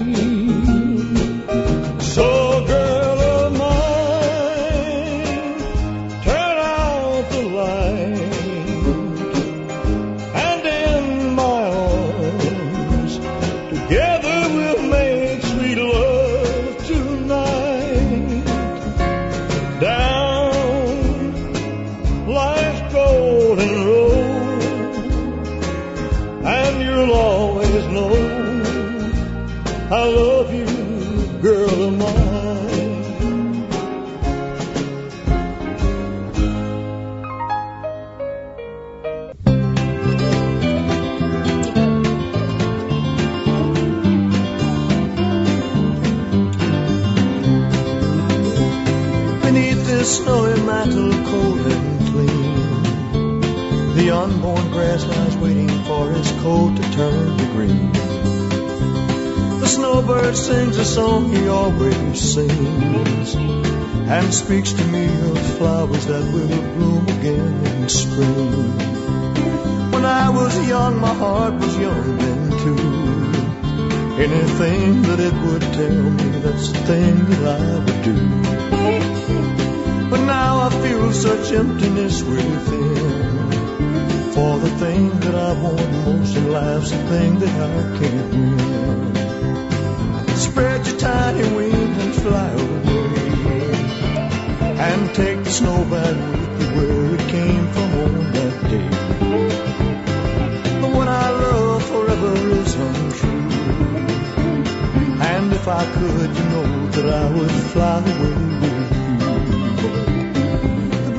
So girl of mine, turn out the light, and in my arms, together we'll make sweet love tonight. Down life's golden road, and you'll always know I love you, girl of mine. Beneath this snowy mantle, cold and clean, the unborn grass lies waiting for his coat to turn to green. The snowbird sings a song he always sings, and speaks to me of flowers that will bloom again in spring. When I was young, my heart was young then too. Anything that it would tell me, that's the thing that I would do. But now I feel such emptiness within, for the thing that I want most in life's the thing that I can't win. Spread your tiny wings and fly away, and take the snowbag with you where it came from on that day. The one I love forever is untrue, and if I could, you know that I would fly away with you. The breeze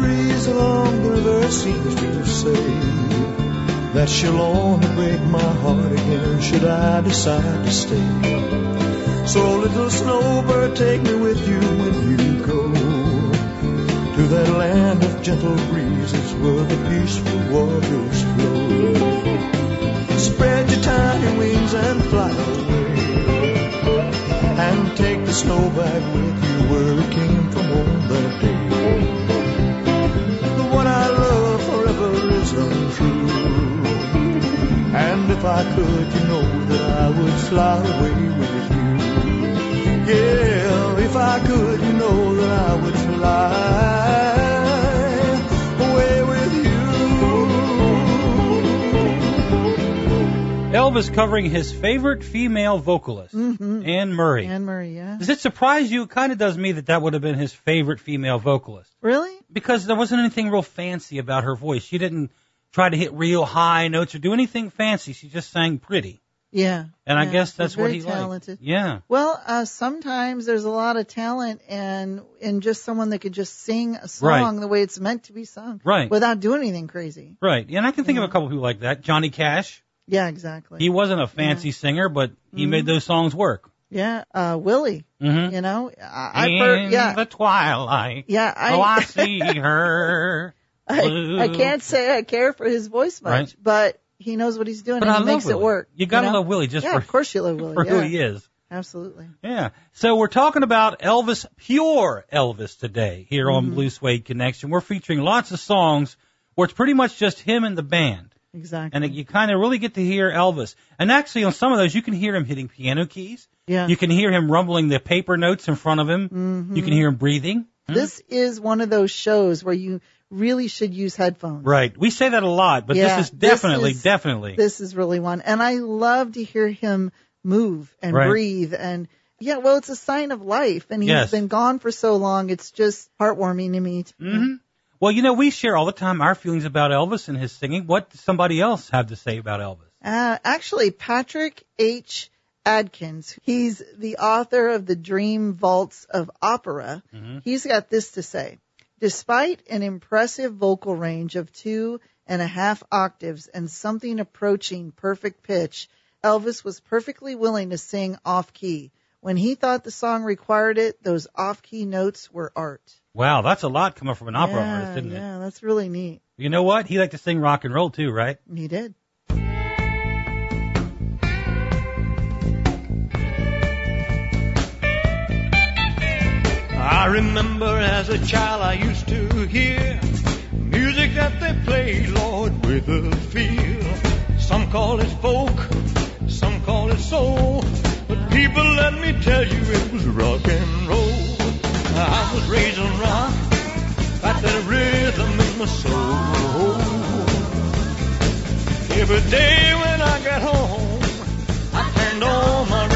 breeze along the river seems to say that she'll only break my heart again should I decide to stay. So little snowbird, take me with you when you go to that land of gentle breezes where the peaceful waters flow. Spread your tiny wings and fly away, and take the snow back with you where it came from on that day. The one I love forever is untrue, and if I could, you know that I would fly away with you. Yeah, if I could, you know that I would fly away with you. Elvis covering his favorite female vocalist, Anne Murray. Anne Murray, yeah. Does it surprise you? It kind of does me that would have been his favorite female vocalist. Really? Because there wasn't anything real fancy about her voice. She didn't try to hit real high notes or do anything fancy. She just sang pretty. Yeah. And I guess that's what he talented. liked. Yeah. Well, sometimes there's a lot of talent and just someone that could just sing a song the way it's meant to be sung. Right. Without doing anything crazy. Right. And I can think of a couple people like that. Johnny Cash. Yeah, exactly. He wasn't a fancy singer, but he made those songs work. Yeah. Willie. You know, In the twilight. Yeah. I see her. I can't say I care for his voice much, but he knows what he's doing and he makes it work. You gotta love Willie just for, of course you love Willie. for who he is. Absolutely. Yeah. So we're talking about Elvis, pure Elvis today here on Blue Suede Connection. We're featuring lots of songs where it's pretty much just him and the band. Exactly. And you kind of really get to hear Elvis. And actually on some of those you can hear him hitting piano keys. Yeah. You can hear him rumbling the paper notes in front of him. You can hear him breathing. This is one of those shows where you really should use headphones. Right. We say that a lot, but this is definitely. This is really one. And I love to hear him move and breathe. And, well, it's a sign of life. And he's been gone for so long, it's just heartwarming to me. Well, you know, we share all the time our feelings about Elvis and his singing. What does somebody else have to say about Elvis? Actually, Patrick H. Adkins, he's the author of the Dream Vaults of Opera. He's got this to say. Despite an impressive vocal range of 2.5 octaves and something approaching perfect pitch, Elvis was perfectly willing to sing off-key. When he thought the song required it, those off-key notes were art. Wow, that's a lot coming from an opera artist, isn't it? Yeah, that's really neat. You know what? He liked to sing rock and roll too, right? He did. I remember as a child I used to hear music that they played, Lord, with a feel. Some call it folk, some call it soul, but people, let me tell you, it was rock and roll. I was raised on rock, got that rhythm in my soul. Every day when I got home, I turned on my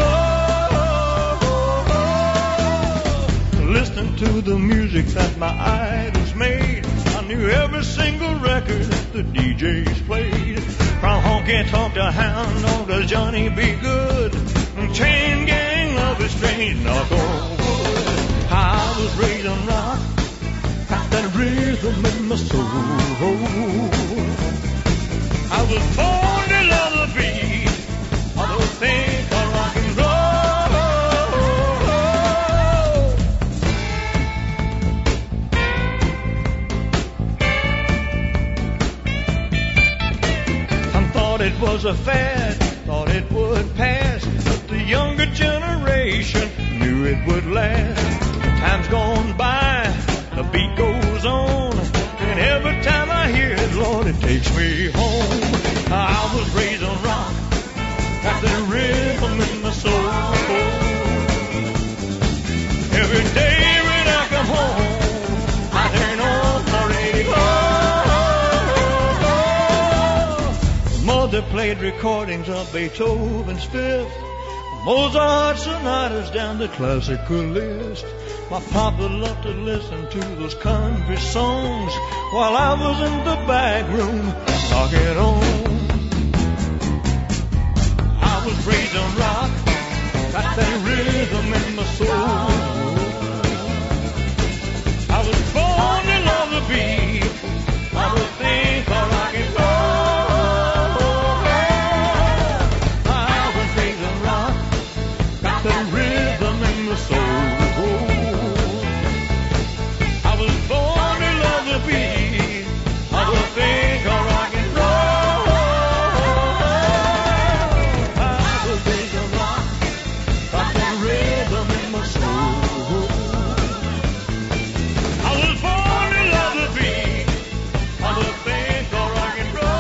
radio, listening to the music that my idols made. I knew every single record that the DJs played, from Honky Tonk to Hound Dog to Johnny B. Good, Chain Gang, Love is Strange, Knock on Wood. I was raised on rock, got that rhythm in my soul. I was born to love the beat of those things called rock and roll. Some thought it was a fad, thought it would pass, but the younger generation knew it would last. Time's gone by, the beat goes on, and every time I hear it, Lord, it takes me home. I was raised on rock, got the rhythm in my soul. Every day when I come home, I turn on my radio. Mother played recordings of Beethoven's Fifth, Mozart sonatas down the classical list. My papa loved to listen to those country songs while I was in the back room knocking on. I was raised on rock, got that rhythm in my soul. I was born to love the beat that rhythm in my soul. I was born to love the beat of a thing called rock and roll. I was big of rock, got that rhythm in my soul. I was born to love the beat of a thing called rock and roll.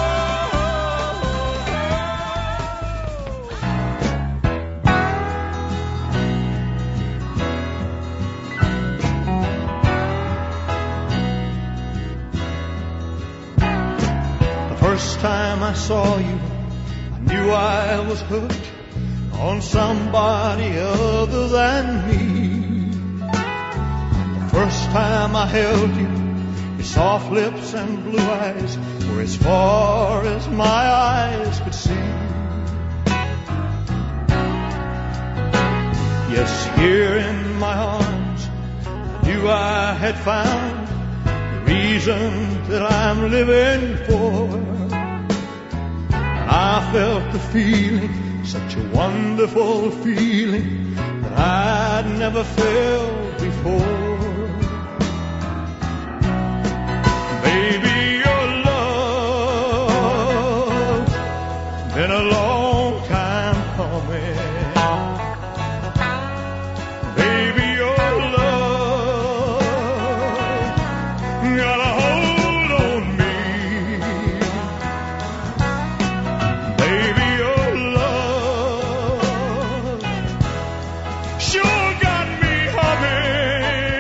First time I saw you, I knew I was hooked on somebody other than me. The first time I held you, your soft lips and blue eyes were as far as my eyes could see. Yes, here in my arms, I knew I had found the reason that I'm living for. I felt the feeling, such a wonderful feeling that I'd never felt before. Baby, your love's been a long time coming. Baby, your love got a hold on me. Baby, your love sure got me humming.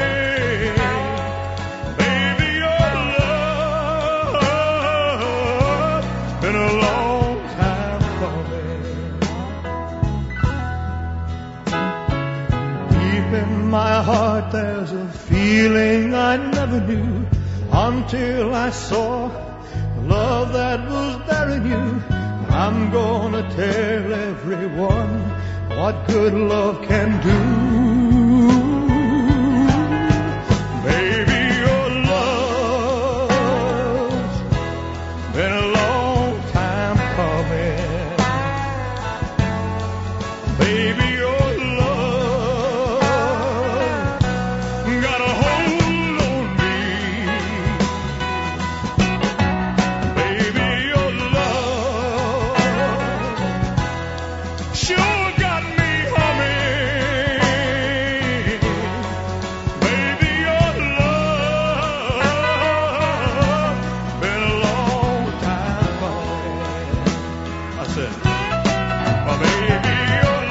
Baby, your love been a long time coming. Deep in my heart there's a feeling I never knew until I saw the love that was there in you. I'm gonna tell everyone what good love can do. Baby, your love's been a long time coming. Baby, your love got a hold on me. Baby, your love sure got me humming. Baby, your love been a long time coming. I said, oh, baby, your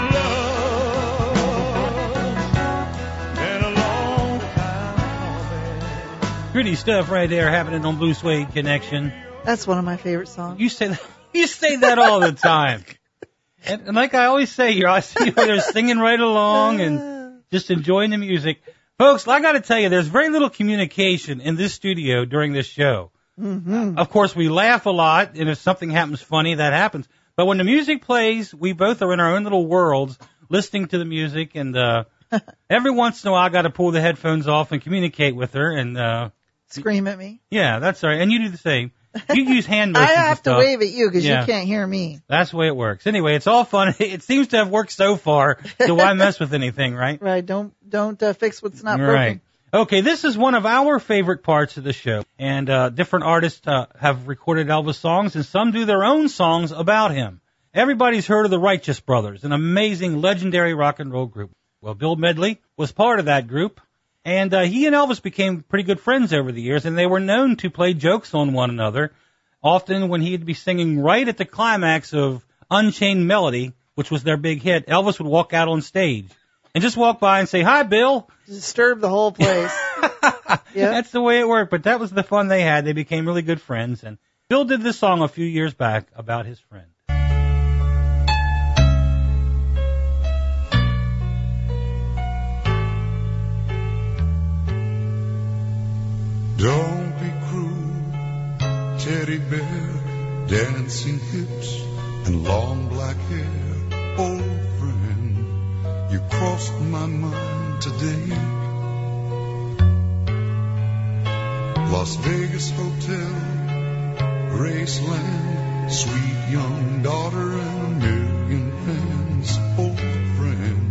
love been a long time coming. Pretty stuff right there happening on Blue Suede Connection. That's one of my favorite songs. You say that all the time. And like I always say here, I see you there singing right along and just enjoying the music. Folks, I got to tell you, there's very little communication in this studio during this show. Mm-hmm. Of course, we laugh a lot, and if something happens funny, that happens. But when the music plays, we both are in our own little worlds, listening to the music, and every once in a while, I got to pull the headphones off and communicate with her, and Scream at me. yeah, that's all right. And you do the same. You use hand motions I and have to stuff. wave at you because Yeah. you can't hear me. That's the way it works. Anyway, it's all fun. It seems to have worked so far, so why mess with anything, right? Right. Don't fix what's not Right. broken. Okay, this is one of our favorite parts of the show. And different artists have recorded Elvis songs, and some do their own songs about him. Everybody's heard of the Righteous Brothers, an amazing, legendary rock and roll group. Well, Bill Medley was part of that group, and he and Elvis became pretty good friends over the years, and they were known to play jokes on one another. Often when he'd be singing right at the climax of Unchained Melody, which was their big hit, Elvis would walk out on stage and just walk by and say, "Hi, Bill." Disturb the whole place. Yeah. That's the way it worked, but that was the fun they had. They became really good friends, and Bill did this song a few years back about his friend. Don't be cruel, teddy bear, dancing hips and long black hair. Old friend, you crossed my mind today. Las Vegas Hotel, Graceland, sweet young daughter and a million fans. Old friend,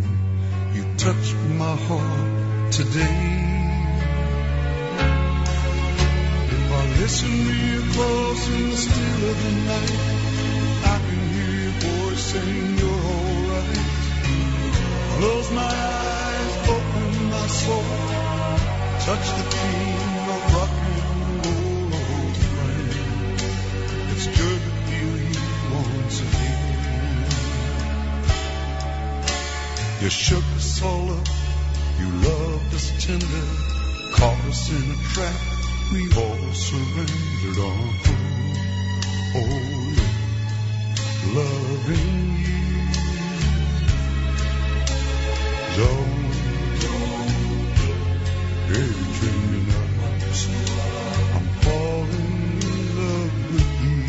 touched my heart today. If I listen real close in the still of the night, I can hear your voice saying you're alright. Close my eyes, open my soul, touch the king of rock and roll, old friend. It's good to feel you once again. You shook us all up, you loved us tender, caught us in a trap, we all surrendered on. Oh, yeah, loving you. Don't every dream tonight, I'm falling in love with you.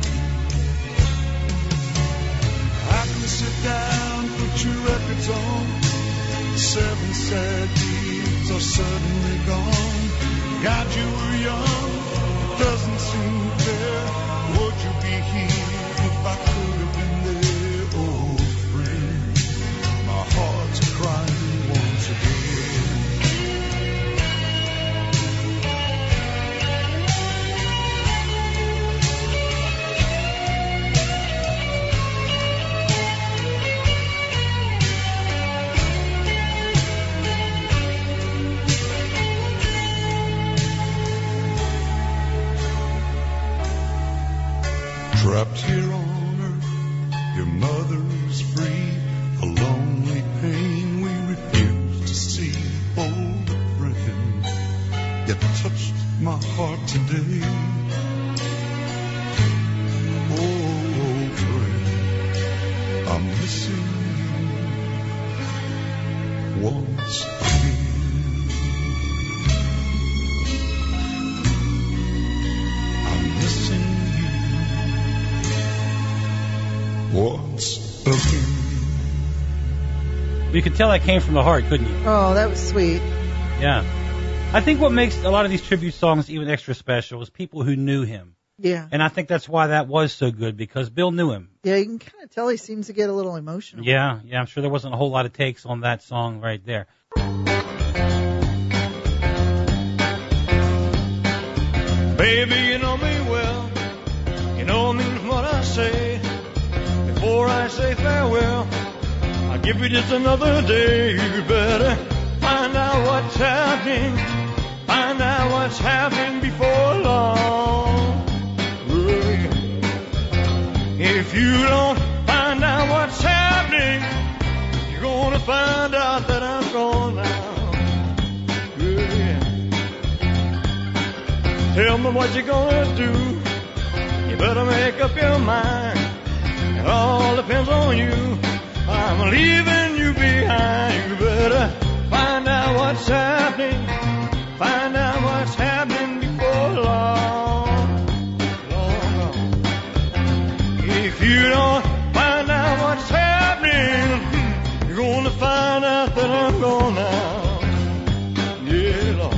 I can sit down, put your records on, 7 sad years are suddenly gone. God, you were young, doesn't seem fair. Would you be here if I could have been there, old friend? My heart's crying once again. Trapped here on earth, your mother is free. A lonely pain we refuse to see. Old friend, yet touched my heart today. Oh, old friend, I'm missing you once again. I'm missing once again. You could tell that came from the heart, couldn't you? Oh, that was sweet. Yeah. I think what makes a lot of these tribute songs even extra special is people who knew him. Yeah. And I think that's why that was so good, because Bill knew him. Yeah, you can kind of tell he seems to get a little emotional. Yeah, I'm sure there wasn't a whole lot of takes on that song right there. Baby, you know me well. You know I mean what I say. Before I say farewell, I'll give you just another day. You better find out what's happening. Find out what's happening before long. If you don't find out what's happening, you're gonna find out that I'm gone now. Tell me what you're gonna do. You better make up your mind. It all depends on you. I'm leaving you behind. You better find out what's happening. Find out what's happening before long. If you don't find out what's happening, you're gonna find out that I'm gone now. Yeah, Lord.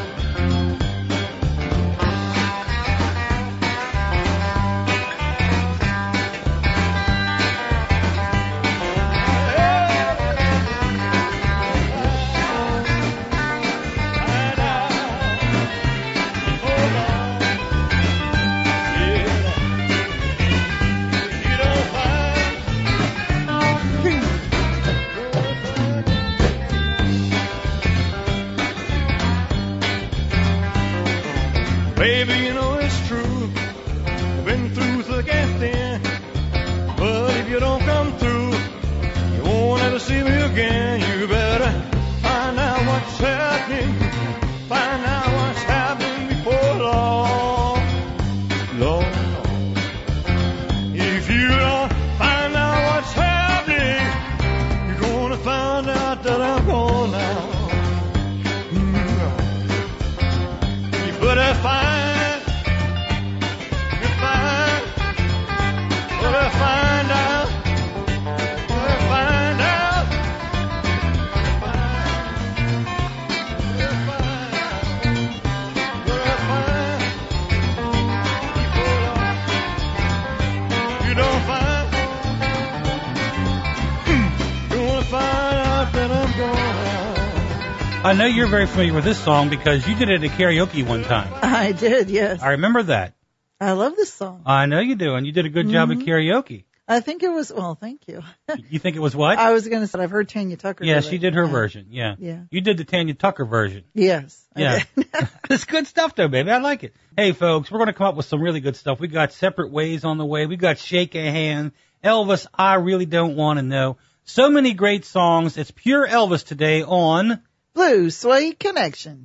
Baby, you know it's true. I've been through thick and thin. But if you don't come through, you won't ever see me again. You better find out what's happening. Find out what's happening before long. Lord, if you don't find out what's happening, you're gonna find out that I'm gone now. You better find find out that I'm gone. I know you're very familiar with this song because you did it at karaoke one time. I did, yes. I remember that. I love this song. I know you do, and you did a good job at karaoke. I think it was, well, thank you. You think it was what? I was going to say, I've heard Tanya Tucker. Yeah, she did her version, yeah. You did the Tanya Tucker version. Yes. Yeah. It's good stuff, though, baby. I like it. Hey, folks, we're going to come up with some really good stuff. We got Separate Ways on the way. We got Shake a Hand. Elvis, I Really Don't Want to Know. So many great songs. It's pure Elvis today on Blue Suede Connection.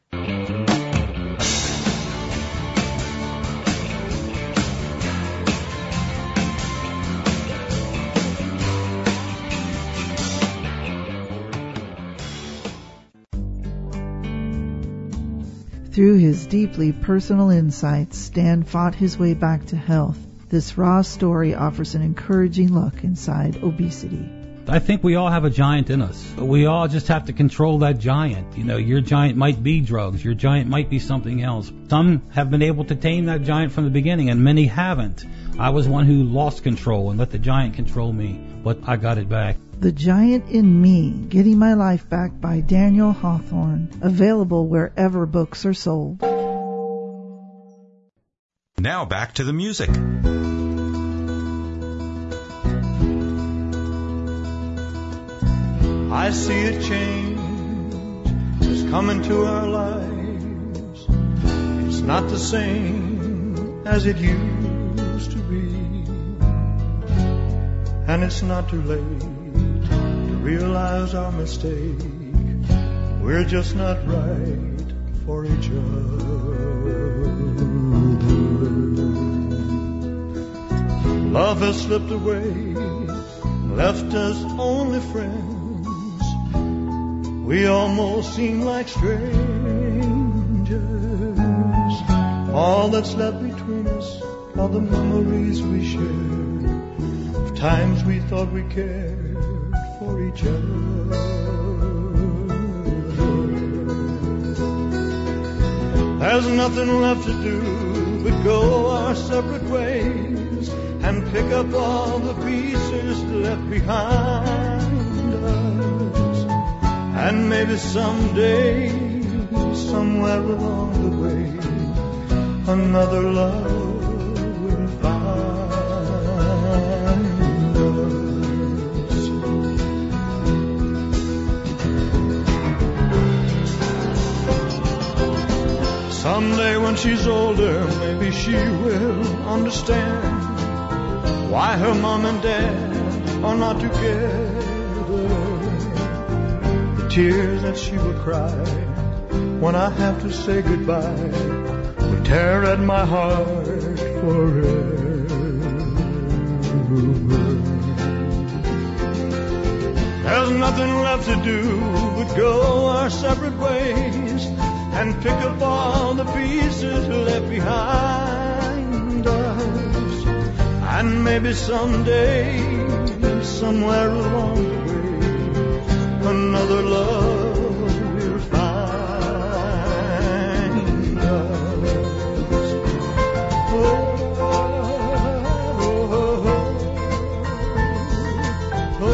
Through his deeply personal insights, Stan fought his way back to health. This raw story offers an encouraging look inside obesity. I think we all have a giant in us. We all just have to control that giant. You know, your giant might be drugs. Your giant might be something else. Some have been able to tame that giant from the beginning, and many haven't. I was one who lost control and let the giant control me, but I got it back. The Giant in Me, Getting My Life Back by Daniel Hawthorne. Available wherever books are sold. Now back to the music. I see a change is coming to our lives. It's not the same as it used to be. And it's not too late to realize our mistake. We're just not right for each other. Love has slipped away, left us only friends. We almost seem like strangers. All that's left between us are the memories we shared of times we thought we cared for each other. There's nothing left to do but go our separate ways and pick up all the pieces left behind us. And maybe someday, somewhere along the way, another love will find us. Someday when she's older, maybe she will understand why her mom and dad are not together. The tears that she will cry when I have to say goodbye will tear at my heart forever. There's nothing left to do but go our separate ways and pick up all the pieces left behind us. And maybe someday, somewhere along the way, another love will find us. Oh, oh, oh,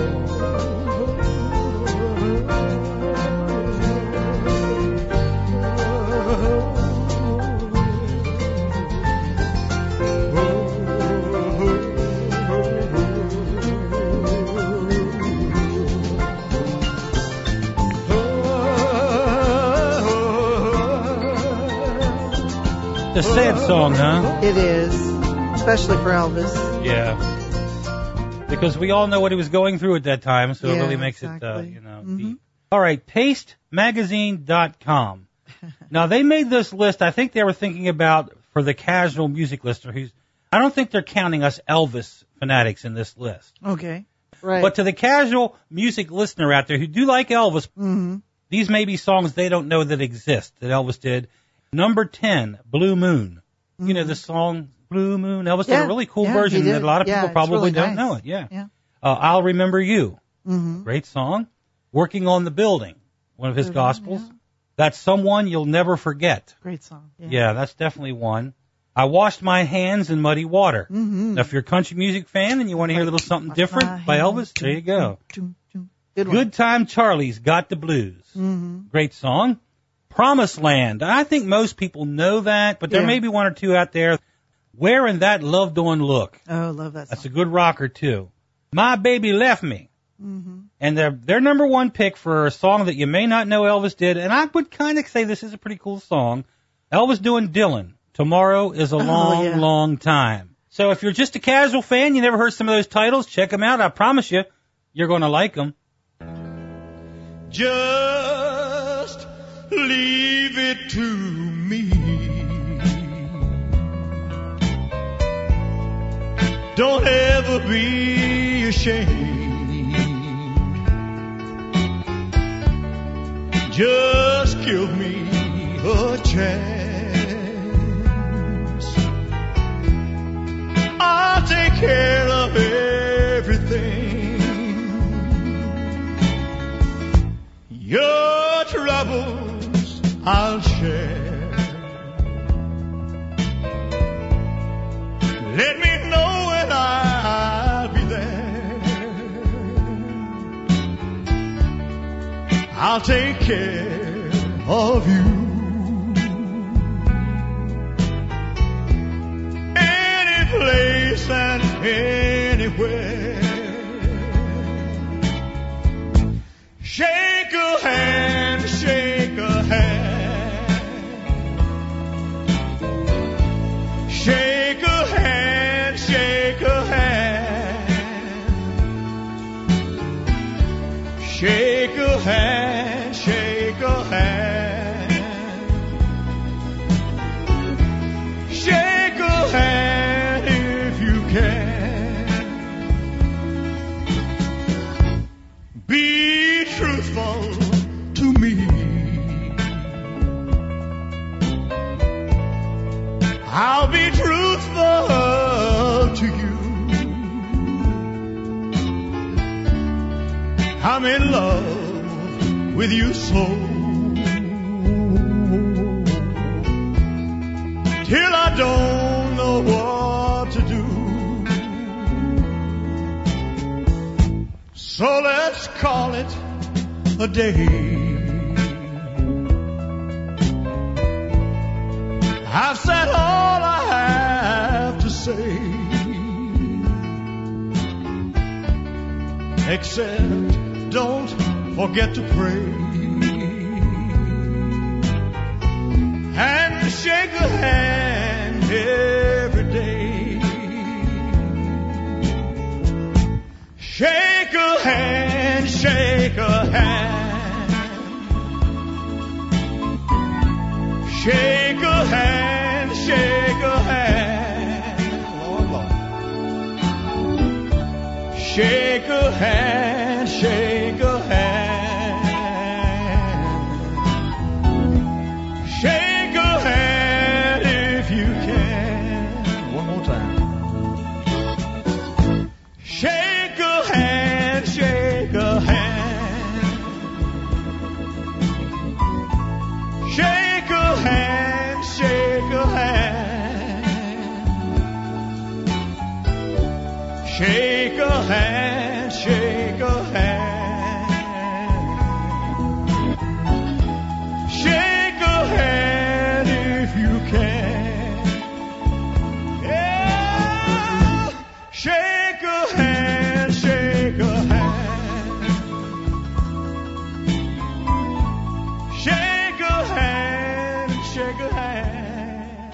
a sad song, huh? It is, especially for Elvis. Yeah. Because we all know what he was going through at that time, so it really makes it, deep. All right, pastemagazine.com. Now, they made this list, I think they were thinking about for the casual music listener. I don't think they're counting us Elvis fanatics in this list. Okay, right. But to the casual music listener out there who do like Elvis, these may be songs they don't know that exist, that Elvis did. Number 10, Blue Moon. You know the song Blue Moon? Elvis did a really cool version that a lot of people probably don't know it. Yeah. I'll Remember You. Great song. Working on the Building, one of his gospels. That's Someone You'll Never Forget. Great song. Yeah, that's definitely one. I Washed My Hands in Muddy Water. Now, if you're a country music fan and you want to hear a little something different by Elvis, there you go. Good Time Charlie's Got the Blues. Mm-hmm. Great song. Promised Land. I think most people know that, but there may be one or two out there. Wearing That Loved On Look. Oh, love that song. That's a good rocker, too. My Baby Left Me. Mm-hmm. And their number one pick for a song that you may not know Elvis did, and I would kind of say this is a pretty cool song. Elvis doing Dylan. Tomorrow is a long time. So if you're just a casual fan, you never heard some of those titles, check them out. I promise you, you're going to like them. Just leave it to me. Don't ever be ashamed. Just give me a chance. I'll take care of everything. Your troubles I'll share. Let me know when I'll be there. I'll take care of you. Any place and anywhere. Shake a hand, shake a hand. Shake a hand, shake a hand. Shake a hand, shake a hand. Shake a hand if you can. Be truthful to me. I'll be truthful to you. I'm in love with you so. Till I don't know what to do. So let's call it a day. I've said all I have to say, except don't forget to pray and shake a hand every day. Shake a hand, shake a hand. Shake a hand, shake a hand. Lord, Lord. Shake a hand, shake a hand. Shake a hand if you can. One more time. Shake a hand, shake a hand. Shake a hand, shake a hand. Shake a hand, shake a hand. Shake a hand if you can. Yeah. Shake a hand, shake a hand. Shake a hand, shake a hand.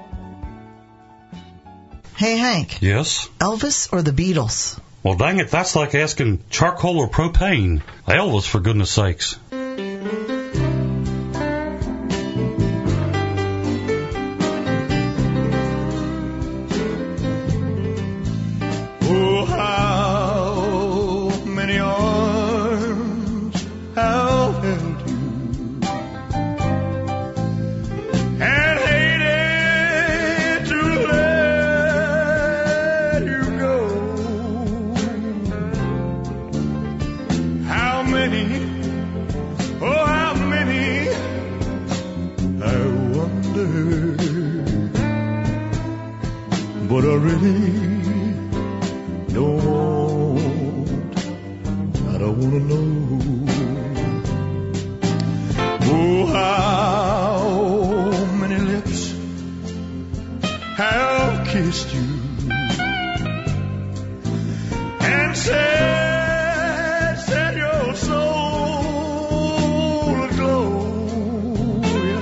Hey, Hank. Yes? Elvis or the Beatles? Well, dang it, that's like asking charcoal or propane. Elvis, for goodness sakes. Oh, how many arms have held you and hated to let you go. How many, oh, how many, I wonder. But I really don't don't wanna know. Oh, how many lips have kissed you and set your soul aglow. Yes.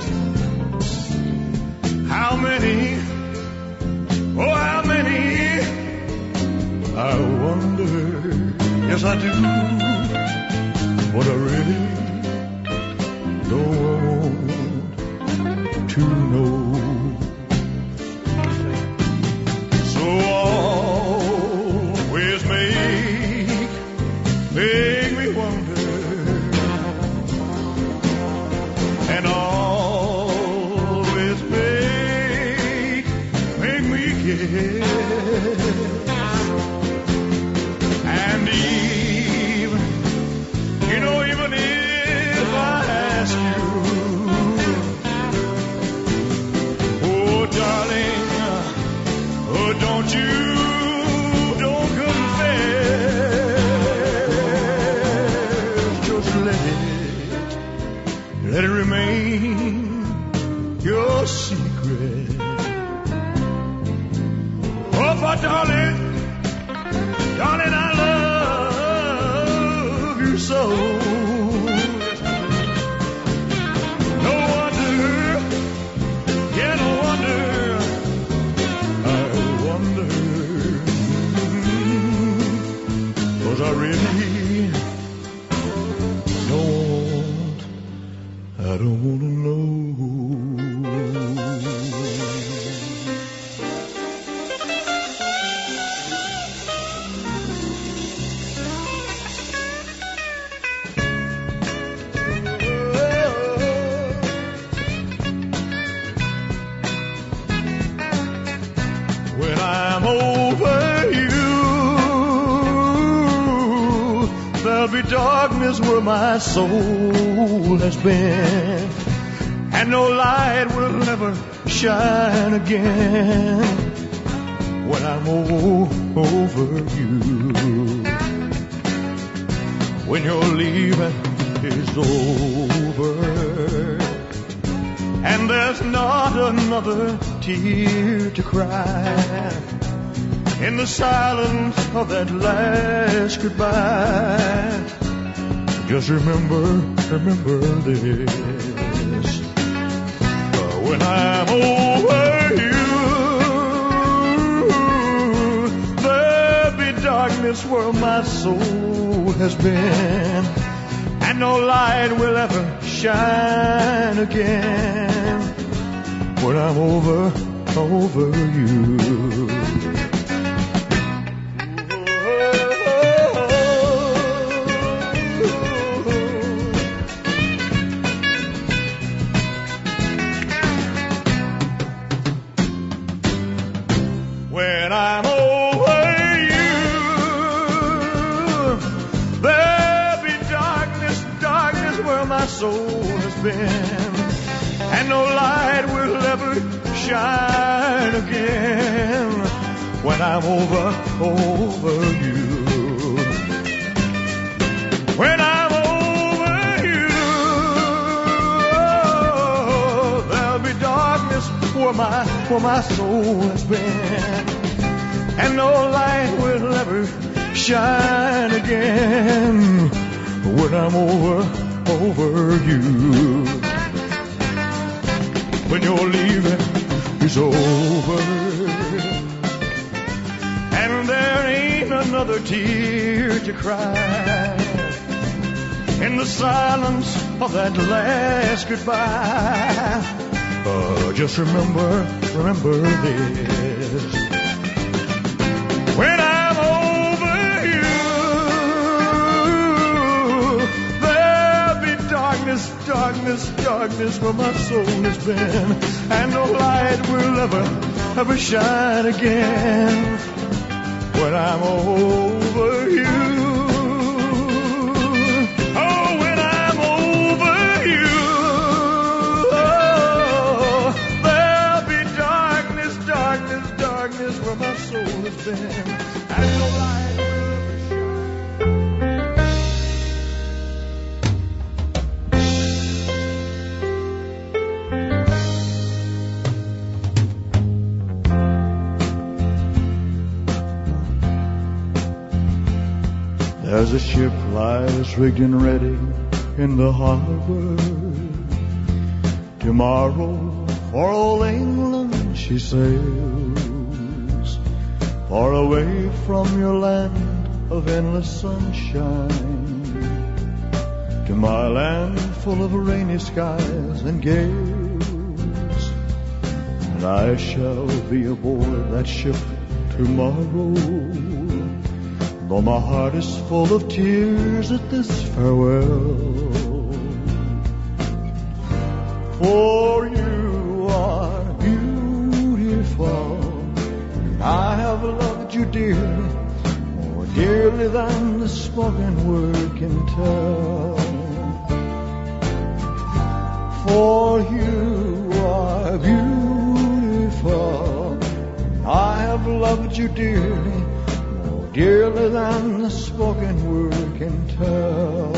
How many, oh how many, I wonder, yes I do, but I really don't want to know. So always make me wonder, and always make me guess. And even, you know, even if I ask you, oh darling, oh don't confess, just let it remain your secret. Oh, but darling, I love you so. No wonder, yeah, no wonder, I wonder, 'cause I really I don't wanna know. When I'm over you, there'll be darkness where my soul has been, and no light will ever shine again. When I'm over you, when your leaving is over, and there's not another tear to cry in the silence of that last goodbye. Just remember this. When I'm over you, there'll be darkness where my soul has been, and no light will ever shine again. When I'm over you. When I'm over you, there'll be darkness where my soul has been, and no light will ever shine again. When I'm over you. When I'm over you, there'll be darkness where my soul has been, and no light will ever shine again. When I'm over you, when your leaving is over, and there ain't another tear to cry in the silence of that last goodbye. Just remember this. When I'm over you, there'll be darkness where my soul has been, and no light will ever shine again. When I'm over you. Where my soul has been, and no light will ever shine. as the ship lies rigged and ready in the harbor. Tomorrow for old England she sails, far away from your land of endless sunshine, to my land full of rainy skies and gales. And I shall be aboard that ship tomorrow, though my heart is full of tears at this farewell. For you are beautiful, and I have loved you dearly, more dearly than the spoken word can tell. For you are beautiful, and I have loved you dearly, more dearly than the spoken word can tell.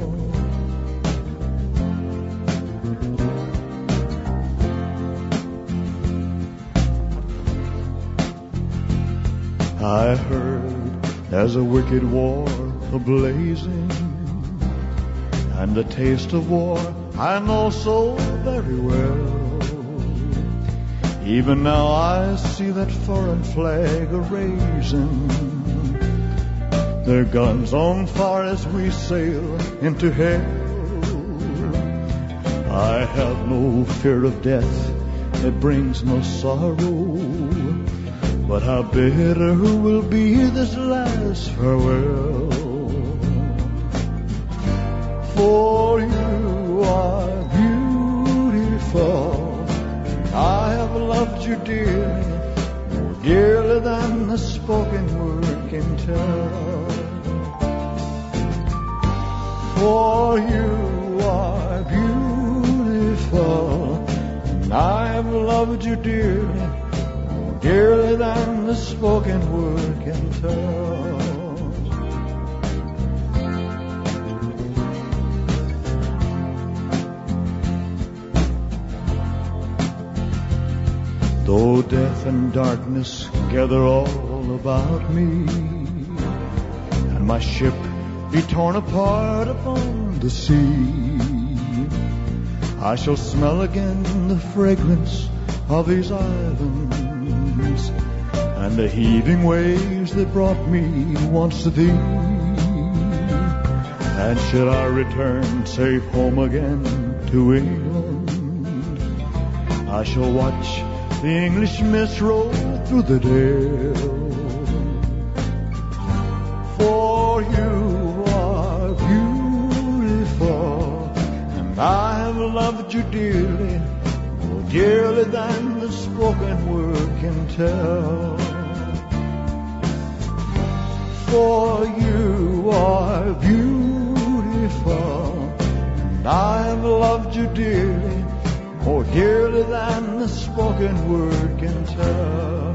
I heard there's a wicked war a-blazing, and the taste of war I know so very well. Even now I see that foreign flag a-raising, their guns on fire as we sail into hell. I have no fear of death, it brings no sorrow, but how bitter will be this last farewell. For you are beautiful, I have loved you dearly, more dearly than the spoken word can tell. For you are beautiful, and I have loved you dearly, dearly than the spoken word can tell. Though death and darkness gather all about me, and my ship be torn apart upon the sea, I shall smell again the fragrance of these islands, and the heaving waves that brought me once to thee. And should I return safe home again to England, I shall watch the English mist roll through the dale. For you are beautiful, and I have loved you dearly, more dearly than the spoken word can tell. For you are beautiful, and I have loved you dearly, more dearly than the spoken word can tell.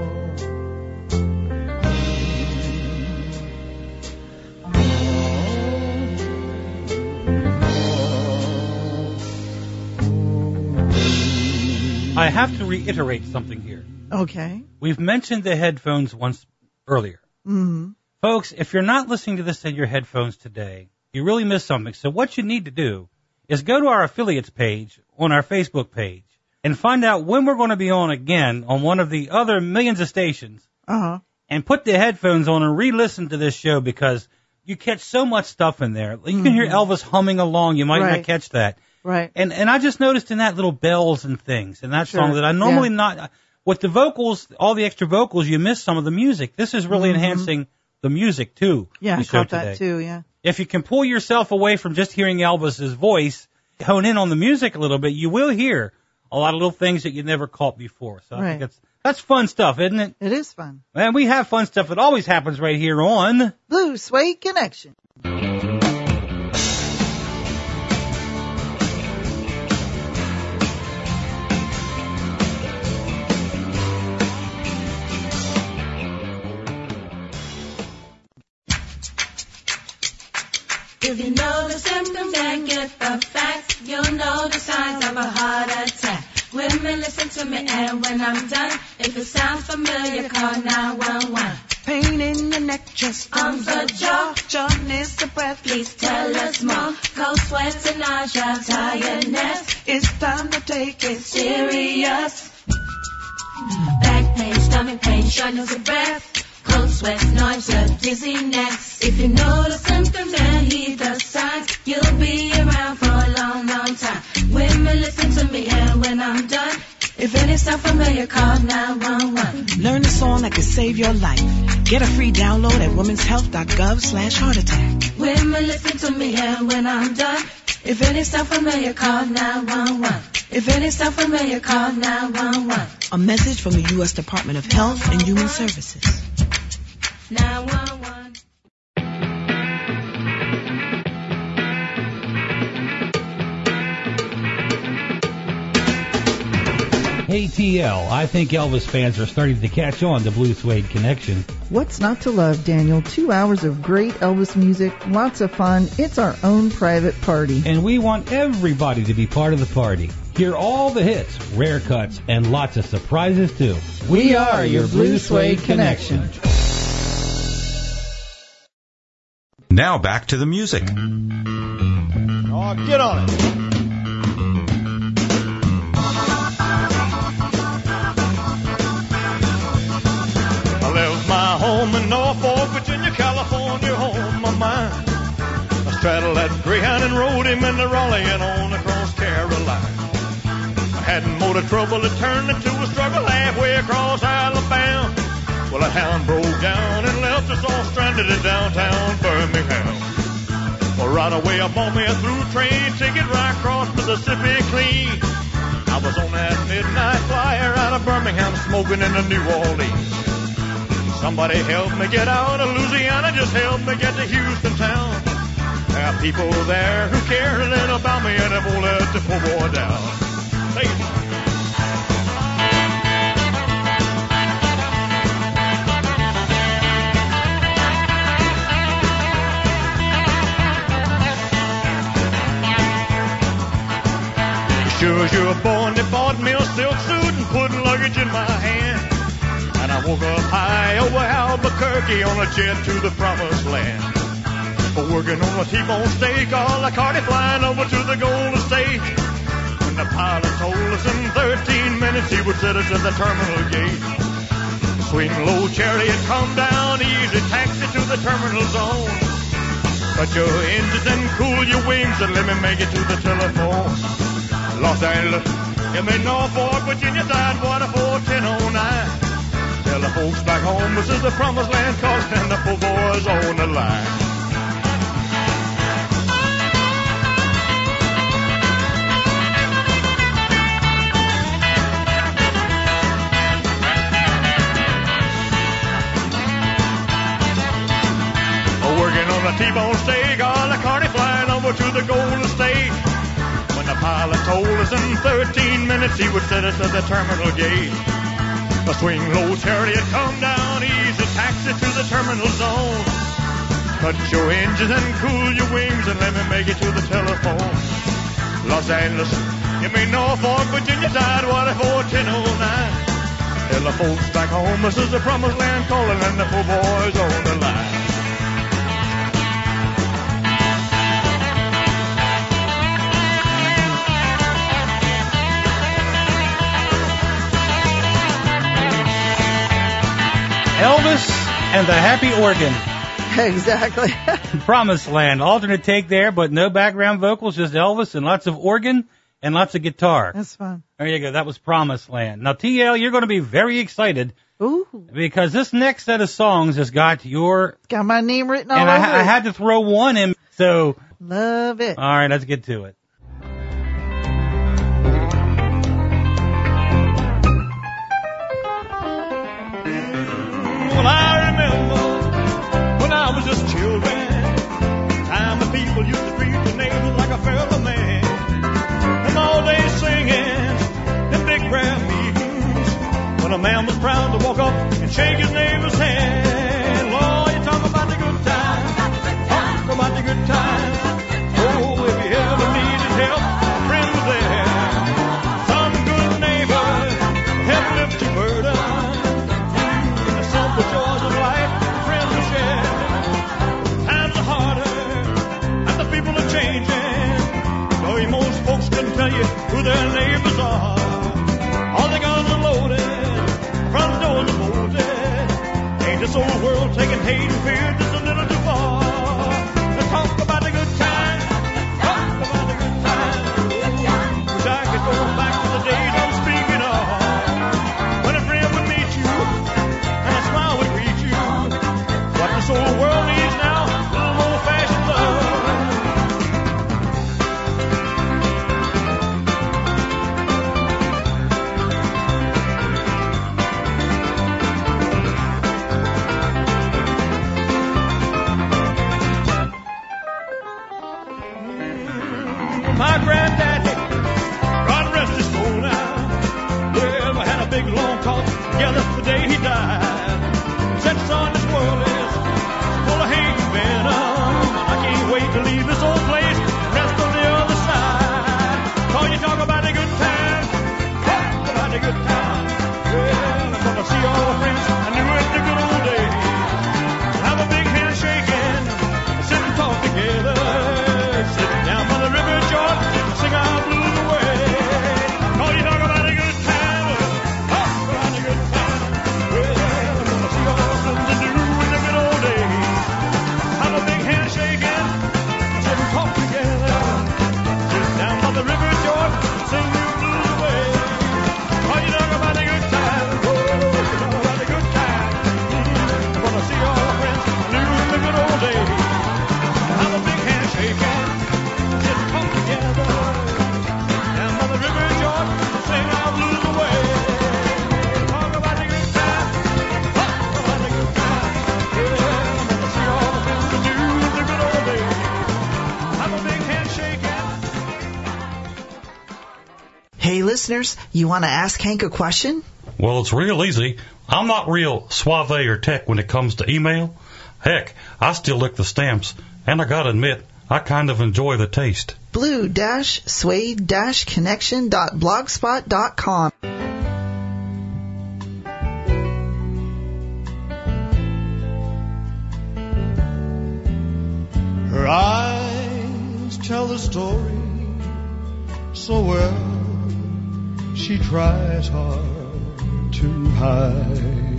I have to reiterate something here. Okay. We've mentioned the headphones once earlier. Mm-hmm. Folks, if you're not listening to this in your headphones today, you really missed something. So what you need to do is go to our affiliates page on our Facebook page and find out when we're going to be on again on one of the other millions of stations, and put the headphones on and re-listen to this show, because you catch so much stuff in there. You can hear Elvis humming along. You might not catch that. Right. And I just noticed in that little bells and things in that song that I normally not, with the vocals, all the extra vocals, you miss some of the music. This is really enhancing the music too. Yeah, I caught that too, yeah. If you can pull yourself away from just hearing Elvis's voice, hone in on the music a little bit, you will hear a lot of little things that you never caught before. So I think that's fun stuff, isn't it? It is fun. And we have fun stuff. It always happens right here on Blue Suede Connection. If you know the symptoms and get the facts, you'll know the signs of a heart attack. Women, listen to me, and when I'm done, if it sounds familiar, call 911. Pain in the neck neck, chest, arms, or jaw. Shortness of breath, please tell us more. Cold sweats and nausea, tiredness. It's time to take it serious. Back pain, stomach pain, shortness of breath. Cold sweats, nausea, dizziness. If you know the symptoms and heed the signs, you'll be around for a long, long time. Women, listen to me, and when I'm done, if any sound familiar, call 911. Learn the song that could save your life. Get a free download at womenshealth.gov/heart attack. Women, listen to me, and when I'm done, if any sound familiar, call 911. If any sound familiar, call 911. A message from the U.S. Department of Health and Human Services. 911. Hey TL, I think Elvis fans are starting to catch on to Blue Suede Connection. What's not to love, Daniel? 2 hours of great Elvis music, lots of fun. It's our own private party. And we want everybody to be part of the party. Hear all the hits, rare cuts, and lots of surprises too. We are your Blue Suede Connection. Now back to the music. Oh, get on it. I left my home in Norfolk, Virginia, California, home my mind. I straddled that Greyhound and rode him into Raleigh and on across Carolina. I hadn't more trouble, it turned into a struggle halfway across Alabama. Well, a hound broke down and left us all stranded in downtown Birmingham. Well, right away I bought me a through train ticket right across Mississippi clean. I was on that midnight flyer out of Birmingham smoking into New Orleans. Somebody help me get out of Louisiana, just help me get to Houston town. There are people there who care a little about me and they won't let the poor boy down. Say it. Sure as you were born, they bought me a silk suit and put luggage in my hand. And I woke up high over Albuquerque on a jet to the promised land. Working on a T-bone steak, all the carty flying over to the Golden State. When the pilot told us in 13 minutes he would set us at the terminal gate. Swing low chariot, come down easy, taxi to the terminal zone. Cut your engines and cool your wings and let me make it to the telephone. Los Angeles, give me Norfolk, Virginia, Tidewater 41009. Tell the folks back home this is the promised land, cause then the poor boys on the line. Working on a T-bone steak, all the carty flying over to the Golden State. When the pilot told us in 13 minutes he would set us at the terminal gate. A swing low chariot, come down easy, taxi to the terminal zone. Cut your engines and cool your wings and let me make it to the telephone. Los Angeles, give me Norfolk, Virginia, Tidewater 41009. Tell the folks back home this is the promised land calling and the poor boys on the line. Elvis and the Happy Organ. Exactly. Promised Land. Alternate take there, but no background vocals, just Elvis and lots of organ and lots of guitar. That's fun. There you go. That was Promised Land. Now, TL, you're going to be very excited. Ooh. Because this next set of songs has got your... It's got my name written all and over I had to throw one in, so... Love it. All right, let's get to it. Well, I remember when I was just children, time the people used to treat their neighbors like a fellow man. And all day singing in big prayer meetings, when a man was proud to walk up and shake his neighbor's hand. Lord, you talk about the good times, talk about the good times. Oh, if you ever needed help, a friend was there. Some good neighbor help lift your burden. The joys of life, friends to share. couldn't tell you who their neighbors are. All the guns are loaded, front doors are bolted. Ain't this old world taking hate and fear just a little too far? Let's talk about the good times. Talk about the good times. Wish I could go back to the days I'm speaking of, when a friend would meet you and a smile would greet you. What this old world needs now, a little old-fashioned love. My granddaddy, God rest his soul now. Well, we had a big long talk together the day he died. Said, son, this world is full of hate and venom, and I can't wait to leave this old place and rest on the other side. So you talk about the good times, talk about the good times. Well, I'm gonna see all the friends I knew in the good old days. Have a big handshake and sit and talk together. Sitting down by the river Jordan, sing our blues away. Oh, you talk about a good time, talk about a good time. Well, I'm gonna see all the friends I knew in the good old days. Have a big handshake and sit and talk together. Sitting down by the river Jordan, sing your blues away. Oh, you talk about a good time, oh, you talk about a good time. I'm gonna see all the friends I knew in the good old days. Have a big handshake and sit and talk together. Down by the river Jordan, sing our blues away. Talk about the good time, talk about the good time. Yeah, I'm gonna see all the friends I knew in the good old days. Have a big handshake and... Hey, listeners, you want to ask Hank a question? Well, it's real easy. I'm not real suave or tech when it comes to email. Heck, I still lick the stamps, and I gotta admit, I kind of enjoy the taste. blue-suede-connection.blogspot.com. Her eyes tell the story so well, she tries hard to hide.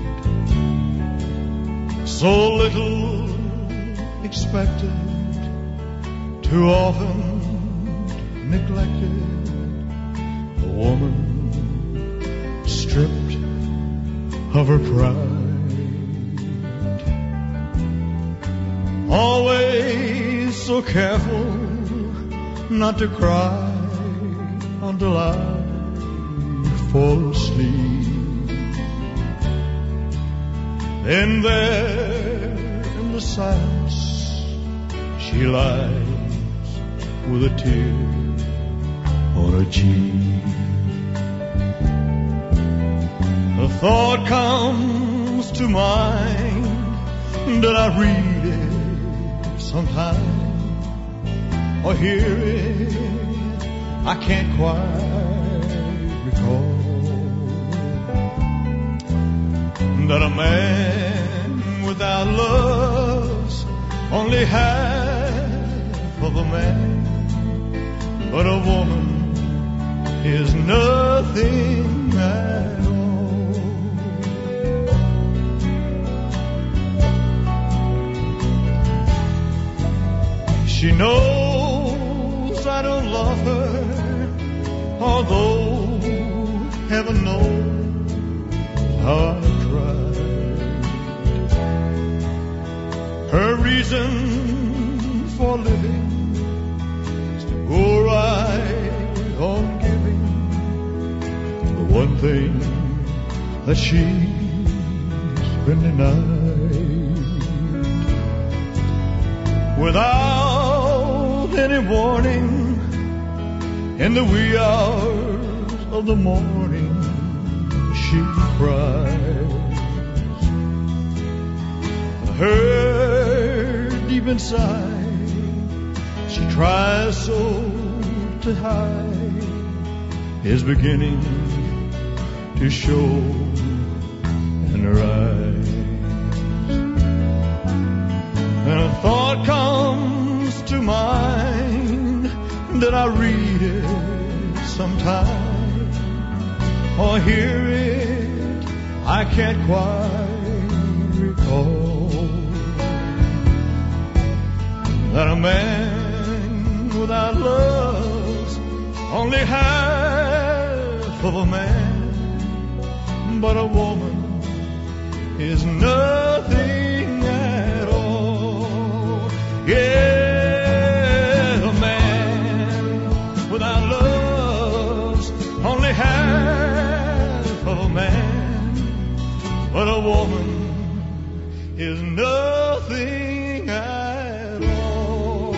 So little expected, too often neglected. A woman stripped of her pride, always so careful not to cry until I fall asleep. Then there in the silence she lies with a tear on her cheek. A thought comes to mind, that I read it sometime or hear it, I can't quite recall. That a man without love's only half of a man, but a woman is nothing at all. She knows I don't love her, although heaven knows how I tried. Her reason for living is to go right on giving the one thing that she's been denied. Without any warning, in the wee hours of the morning, she cries. Her deep inside, she tries so to hide, is beginning to show in her eyes. And a thought comes to mind Did I read it sometime or hear it? I can't quite recall. That a man without love's only half of a man, but a woman is nothing at all. Yeah, a man without love's only half of a man, but a woman is nothing at all.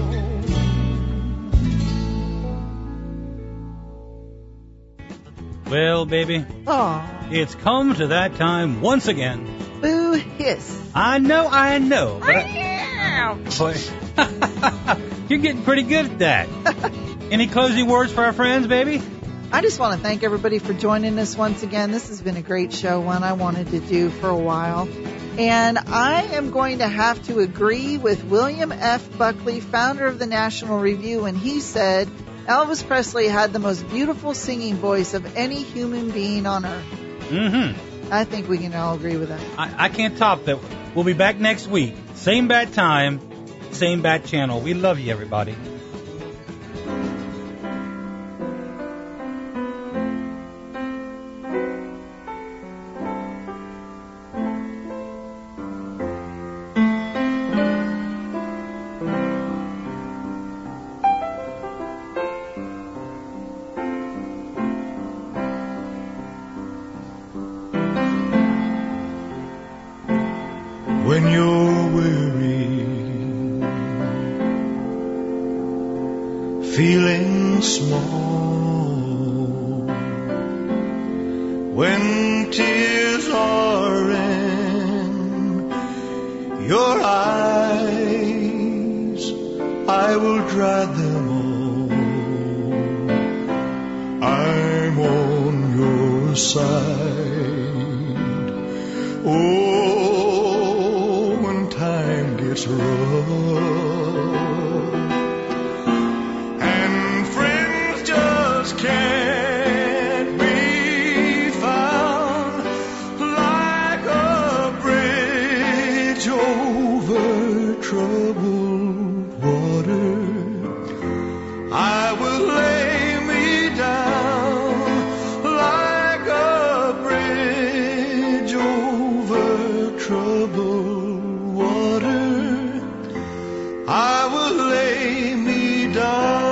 Well, baby, it's come to that time once again. Boo hiss. I know. But boy, you're getting pretty good at that. Any closing words for our friends, baby? I just want to thank everybody for joining us once again. This has been a great show, one I wanted to do for a while. And I am going to have to agree with William F. Buckley, founder of the National Review, when he said Elvis Presley had the most beautiful singing voice of any human being on earth. Mm-hmm. I think we can all agree with that. I can't top that. We'll be back next week. Same bad time, same bad channel. We love you, everybody. When you're weary, feeling small, when tears are in your eyes, I will dry them all. I'm on your side. Oh, when time gets rough and friends just can't be found, like a bridge over troubled water, I will lay me down like a bridge over troubled water. I will lay me down.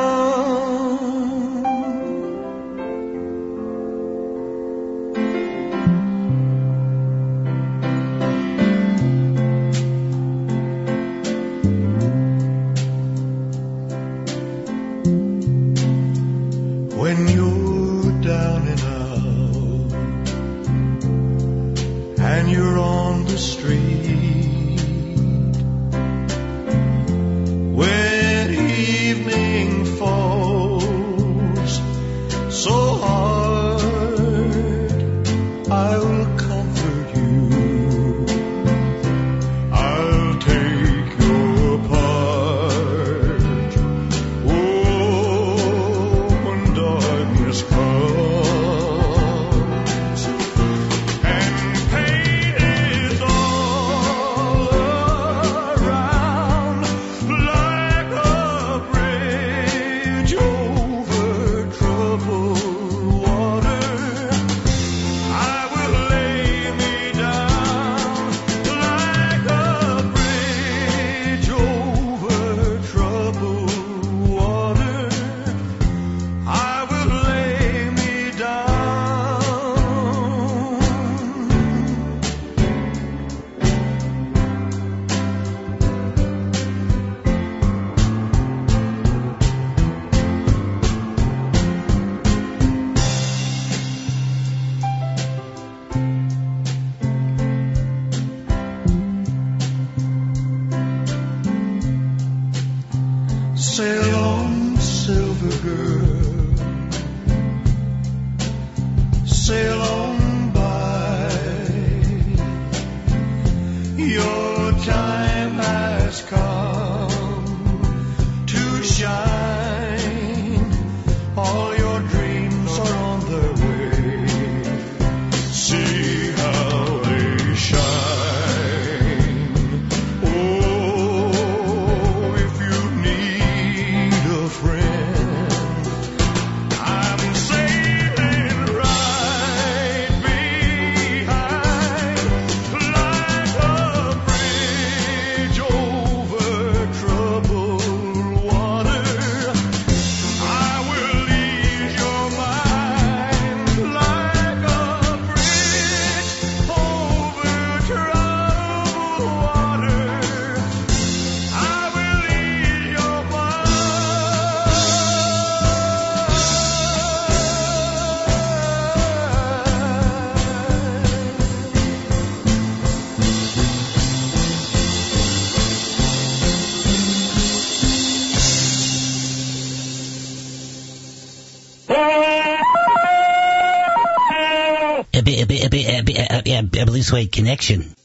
When you're down and out and you're on the street, when evening falls so hard, I will comfort you. I'll take your part. Oh, when darkness comes and pain is all Yeah, Blue Suede Connection.